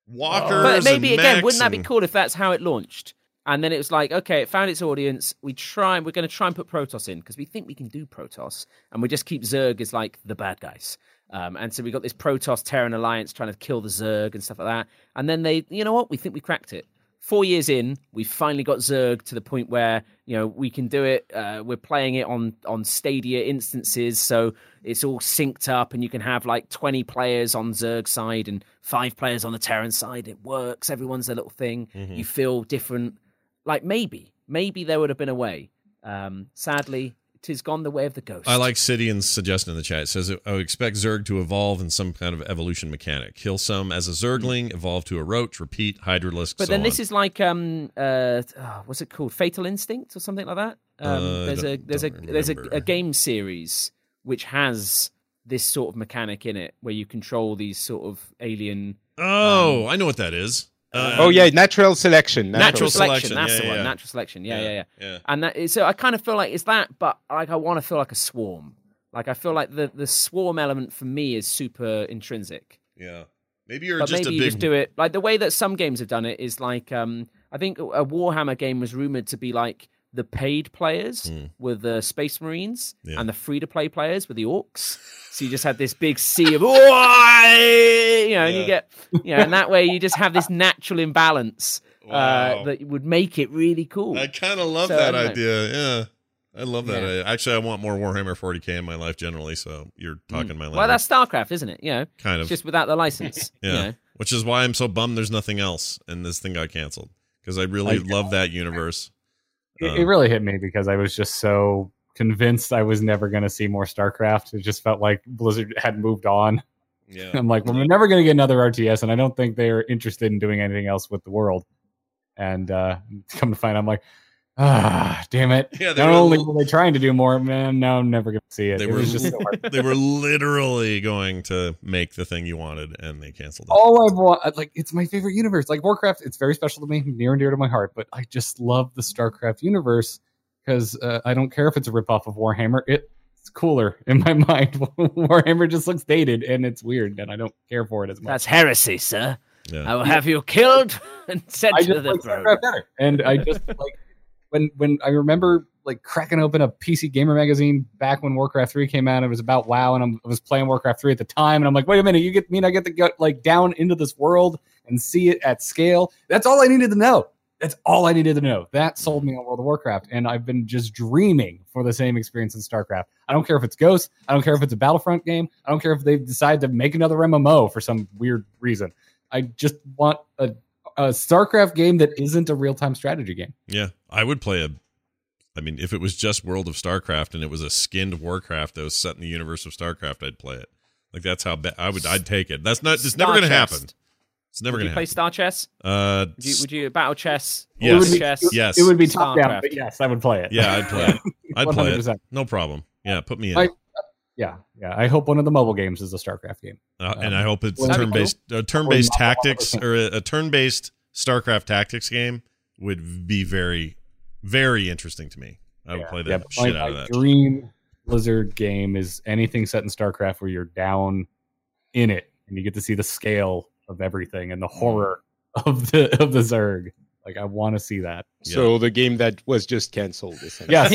walkers. But maybe and again, mechs wouldn't that be and- cool if that's how it launched? And then it was like, okay, it found its audience. We try, we're going to try and put Protoss in because we think we can do Protoss, and we just keep Zerg as like the bad guys. Um, and so we got this Protoss Terran alliance trying to kill the Zerg and stuff like that. And then they, you know what? We think we cracked it. Four years in, we finally got Zerg to the point where you know we can do it. Uh, we're playing it on on Stadia instances, so it's all synced up, and you can have like twenty players on Zerg side and five players on the Terran side. It works. Everyone's their little thing. Mm-hmm. You feel different. Like maybe, maybe there would have been a way. Um, sadly, it is gone the way of the ghost. I like Sidian's suggestion in the chat. It says, I would expect Zerg to evolve in some kind of evolution mechanic. Kill some as a Zergling, evolve to a Roach, repeat, Hydralisk, But so then on. this is like, um, uh, oh, what's it called? Fatal Instinct or something like that. Um, Uh, I there's a don't- there's a don't there's a, remember. a game series which has this sort of mechanic in it where you control these sort of alien Oh, I know what that is. Uh, Oh yeah, natural selection. Natural natural selection. selection, That's yeah, the one. yeah. Natural selection. Yeah, yeah, yeah. yeah. And that is, so I kind of feel like it's that, but like I want to feel like a swarm. Like I feel like the the swarm element for me is super intrinsic. Yeah. Maybe you're But just maybe a you big. just do it like the way that some games have done it is like um I think a Warhammer game was rumored to be like the paid players Hmm. were the Space Marines Yeah. and the free to play players were the Orcs. So you just had this big sea of, you know, and Yeah. you get, you know, and that way you just have this natural imbalance Wow. uh, that would make it really cool. I kind of love So, that I don't know. idea. Yeah. I love that. Yeah. idea. Actually, I want more Warhammer forty K in my life generally, so you're talking my language. Well, that's StarCraft, isn't it? You know, kind it's of. just without the license. yeah. You know? Which is why I'm so bummed there's nothing else and this thing got canceled. Because I really I- love that universe. It, Um, it really hit me because I was just so convinced I was never going to see more StarCraft. It just felt like Blizzard had moved on. Yeah. I'm like, well, we're never going to get another R T S, and I don't think they're interested in doing anything else with the world. And uh, come to find, I'm like, ah, damn it! Yeah, they Not were only l- were they trying to do more, man, no, I'm never going to see it. They it were was just so hard. they were literally going to make the thing you wanted and they canceled it. All I've want, like, it's my favorite universe. Like Warcraft, it's very special to me, near and dear to my heart. But I just love the StarCraft universe because uh, I don't care if it's a ripoff of Warhammer. It, it's cooler in my mind. Warhammer just looks dated and it's weird, and I don't care for it as much. That's heresy, sir. Yeah. I will have you killed and sent I to just the like throne. StarCraft better, and I just like when when I remember like cracking open a P C Gamer magazine back when Warcraft three came out. It was about WoW, and I'm, I was playing Warcraft three at the time, and I'm like, wait a minute, you get mean I get to get like down into this world and see it at scale? That's all I needed to know. That's all I needed to know. That sold me on World of Warcraft, and I've been just dreaming for the same experience in StarCraft. I don't care if it's Ghost. I don't care if it's a Battlefront game. I don't care if they decide to make another M M O for some weird reason. I just want a, a StarCraft game that isn't a real-time strategy game. Yeah. I would play a I mean, if it was just World of StarCraft and it was a skinned Warcraft that was set in the universe of StarCraft, I'd play it. Like that's how ba- I would I'd take it. That's not it's never Star going to chess. happen. It's never Would going you to play happen. Star Chess? Uh Would you, would you battle chess? Yes. Or It would be, chess? Yes. It would be top down, StarCraft. but yes, I would play it. yeah, I'd play it. I'd play one hundred it. percent. No problem. Yeah, put me in. I- Yeah, yeah. I hope one of the mobile games is a StarCraft game. Uh, and I hope it's a That'd be turn-based, a turn-based Or not tactics or a, a turn-based StarCraft tactics game would be very, very interesting to me. I would Yeah, play the yeah, but shit my, out of my that. dream Blizzard game is anything set in StarCraft where you're down in it and you get to see the scale of everything and the horror of the of the Zerg. Like I want to see that. So the game that was just canceled. essentially. Yes.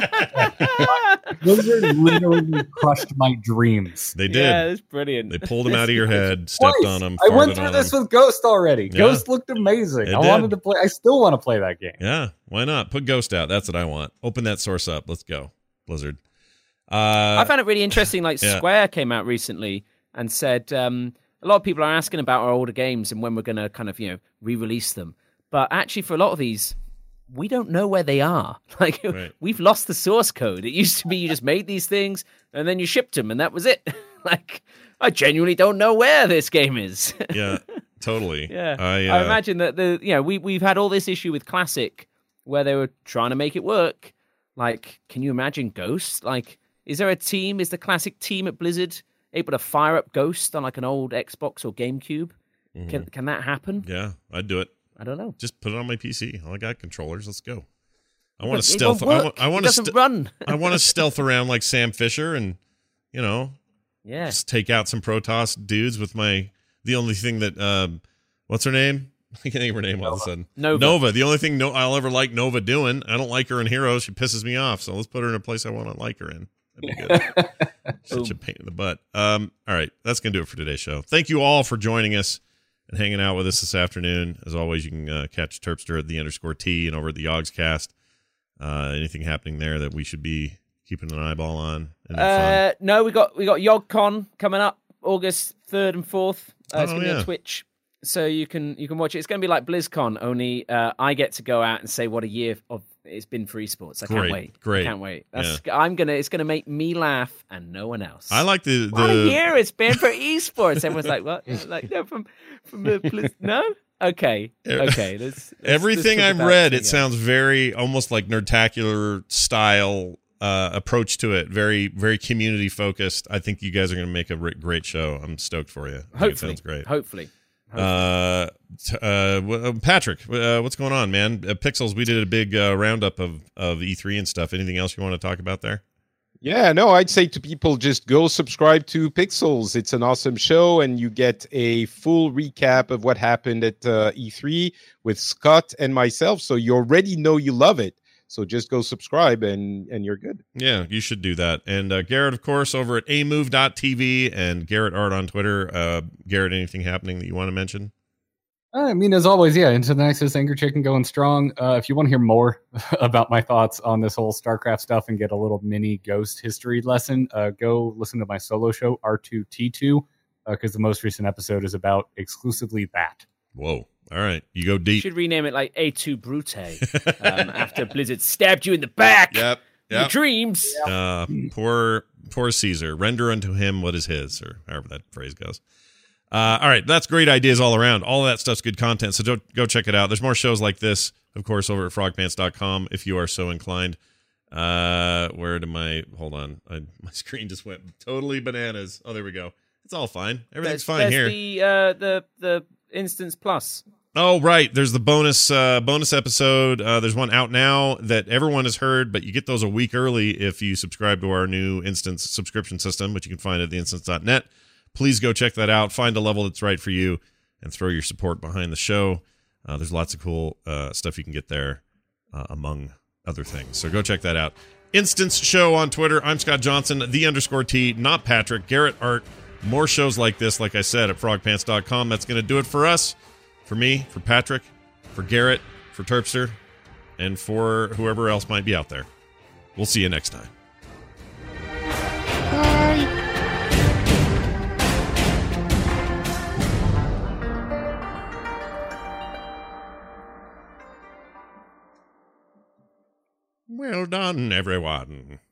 Yeah. Blizzard literally crushed my dreams. They did. Yeah, it's brilliant. They pulled them out of your head, stepped Twice. on them. I went farted through on this them. with Ghost already. Yeah. Ghost looked amazing. It I did. wanted to play. I still want to play that game. Yeah, why not? Put Ghost out. That's what I want. Open that source up. Let's go, Blizzard. Uh, I found it really interesting. Like yeah. Square came out recently and said um, a lot of people are asking about our older games and when we're going to kind of you know re-release them. But actually, for a lot of these, we don't know where they are. Like Right. we've lost the source code. It used to be you just made these things and then you shipped them, and that was it. Like I genuinely don't know where this game is. yeah, totally. Yeah, I, I uh, imagine that the you know we we've had all this issue with Classic where they were trying to make it work. Like, can you imagine Ghost? Like, is there a team? Is the Classic team at Blizzard able to fire up Ghost on like an old Xbox or GameCube? mhm. Can can that happen? Yeah, I'd do it. I don't know. Just put it on my P C. I got controllers. Let's go. I want But to it stealth. won't I work. want, I It want to. doesn't St- run. I want to stealth around like Sam Fisher and, you know, Yeah, just take out some Protoss dudes with my. The only thing that um, What's her name? I can't think of her name all of a sudden. Nova. Nova. The only thing no, I'll ever like Nova doing. I don't like her in Heroes. She pisses me off. So let's put her in a place I want to like her in. That'd be good. Such a pain in the butt. Um, all right. That's going to do it for today's show. Thank you all for joining us and hanging out with us this afternoon. As always, you can uh, catch Terpster at the underscore T and over at the Yogscast. Uh, anything happening there that we should be keeping an eyeball on? Uh, no, we got we got YogCon coming up August third and fourth. Uh, it's Oh, going to be yeah. on Twitch. So you can you can watch it. It's going to be like BlizzCon, only uh, I get to go out and say what a year of it's been for esports. I Great, can't wait. great. I can't wait. That's I'm gonna. It's gonna make me laugh and no one else. I like the, What a the year it's been for esports. Everyone's like, what? Like no, from from the Blizz- no. Okay, okay. Let's, let's, everything let's talk I've about read. it It sounds very almost like Nerdtacular style uh, approach to it. Very very community focused. I think you guys are going to make a re- great show. I'm stoked for you. I think Hopefully, it sounds great. Hopefully. Uh, t- uh, w- uh, Patrick, uh, what's going on, man? Uh, Pixels, we did a big uh, roundup of, of E three and stuff. Anything else you want to talk about there? Yeah, no, I'd say to people, just go subscribe to Pixels. It's an awesome show, and you get a full recap of what happened at uh, E three with Scott and myself. So you already know you love it. So just go subscribe, and and you're good. Yeah, you should do that. And uh, Garrett, of course, over at a move dot t v and Garrett Art on Twitter. Uh, Garrett, anything happening that you want to mention? I mean, as always, yeah, Into the Nexus, Angry Chicken going strong. Uh, if you want to hear more about my thoughts on this whole StarCraft stuff and get a little mini Ghost history lesson, uh, go listen to my solo show, R two T two, because uh, the most recent episode is about exclusively that. Whoa. All right. You go You deep. should rename it like A two Brute um, after Blizzard stabbed you in the back. Yep. Your Yep. dreams. Uh, poor, poor Caesar. Render unto him what is his, or however that phrase goes. Uh, all right, that's great ideas all around. All of that stuff's good content, so don't, go check it out. There's more shows like this, of course, over at frog pants dot com if you are so inclined. Uh, where did my hold on? I, my screen just went totally bananas. Oh, there we go. It's all fine. Everything's There's, fine there's here. The uh, the the Instance Plus. Oh, right. There's the bonus uh, bonus episode. Uh, there's one out now that everyone has heard, but you get those a week early if you subscribe to our new Instance subscription system, which you can find at the instance dot net. Please go check that out. Find a level that's right for you and throw your support behind the show. Uh, there's lots of cool uh, stuff you can get there, uh, among other things. So go check that out. Instance Show on Twitter. I'm Scott Johnson, the underscore T, not Patrick. Garrett Art. More shows like this, like I said, at frog pants dot com. That's going to do it for us. For me, for Patrick, for Garrett, for Terpster, and for whoever else might be out there. We'll see you next time. Well done, everyone.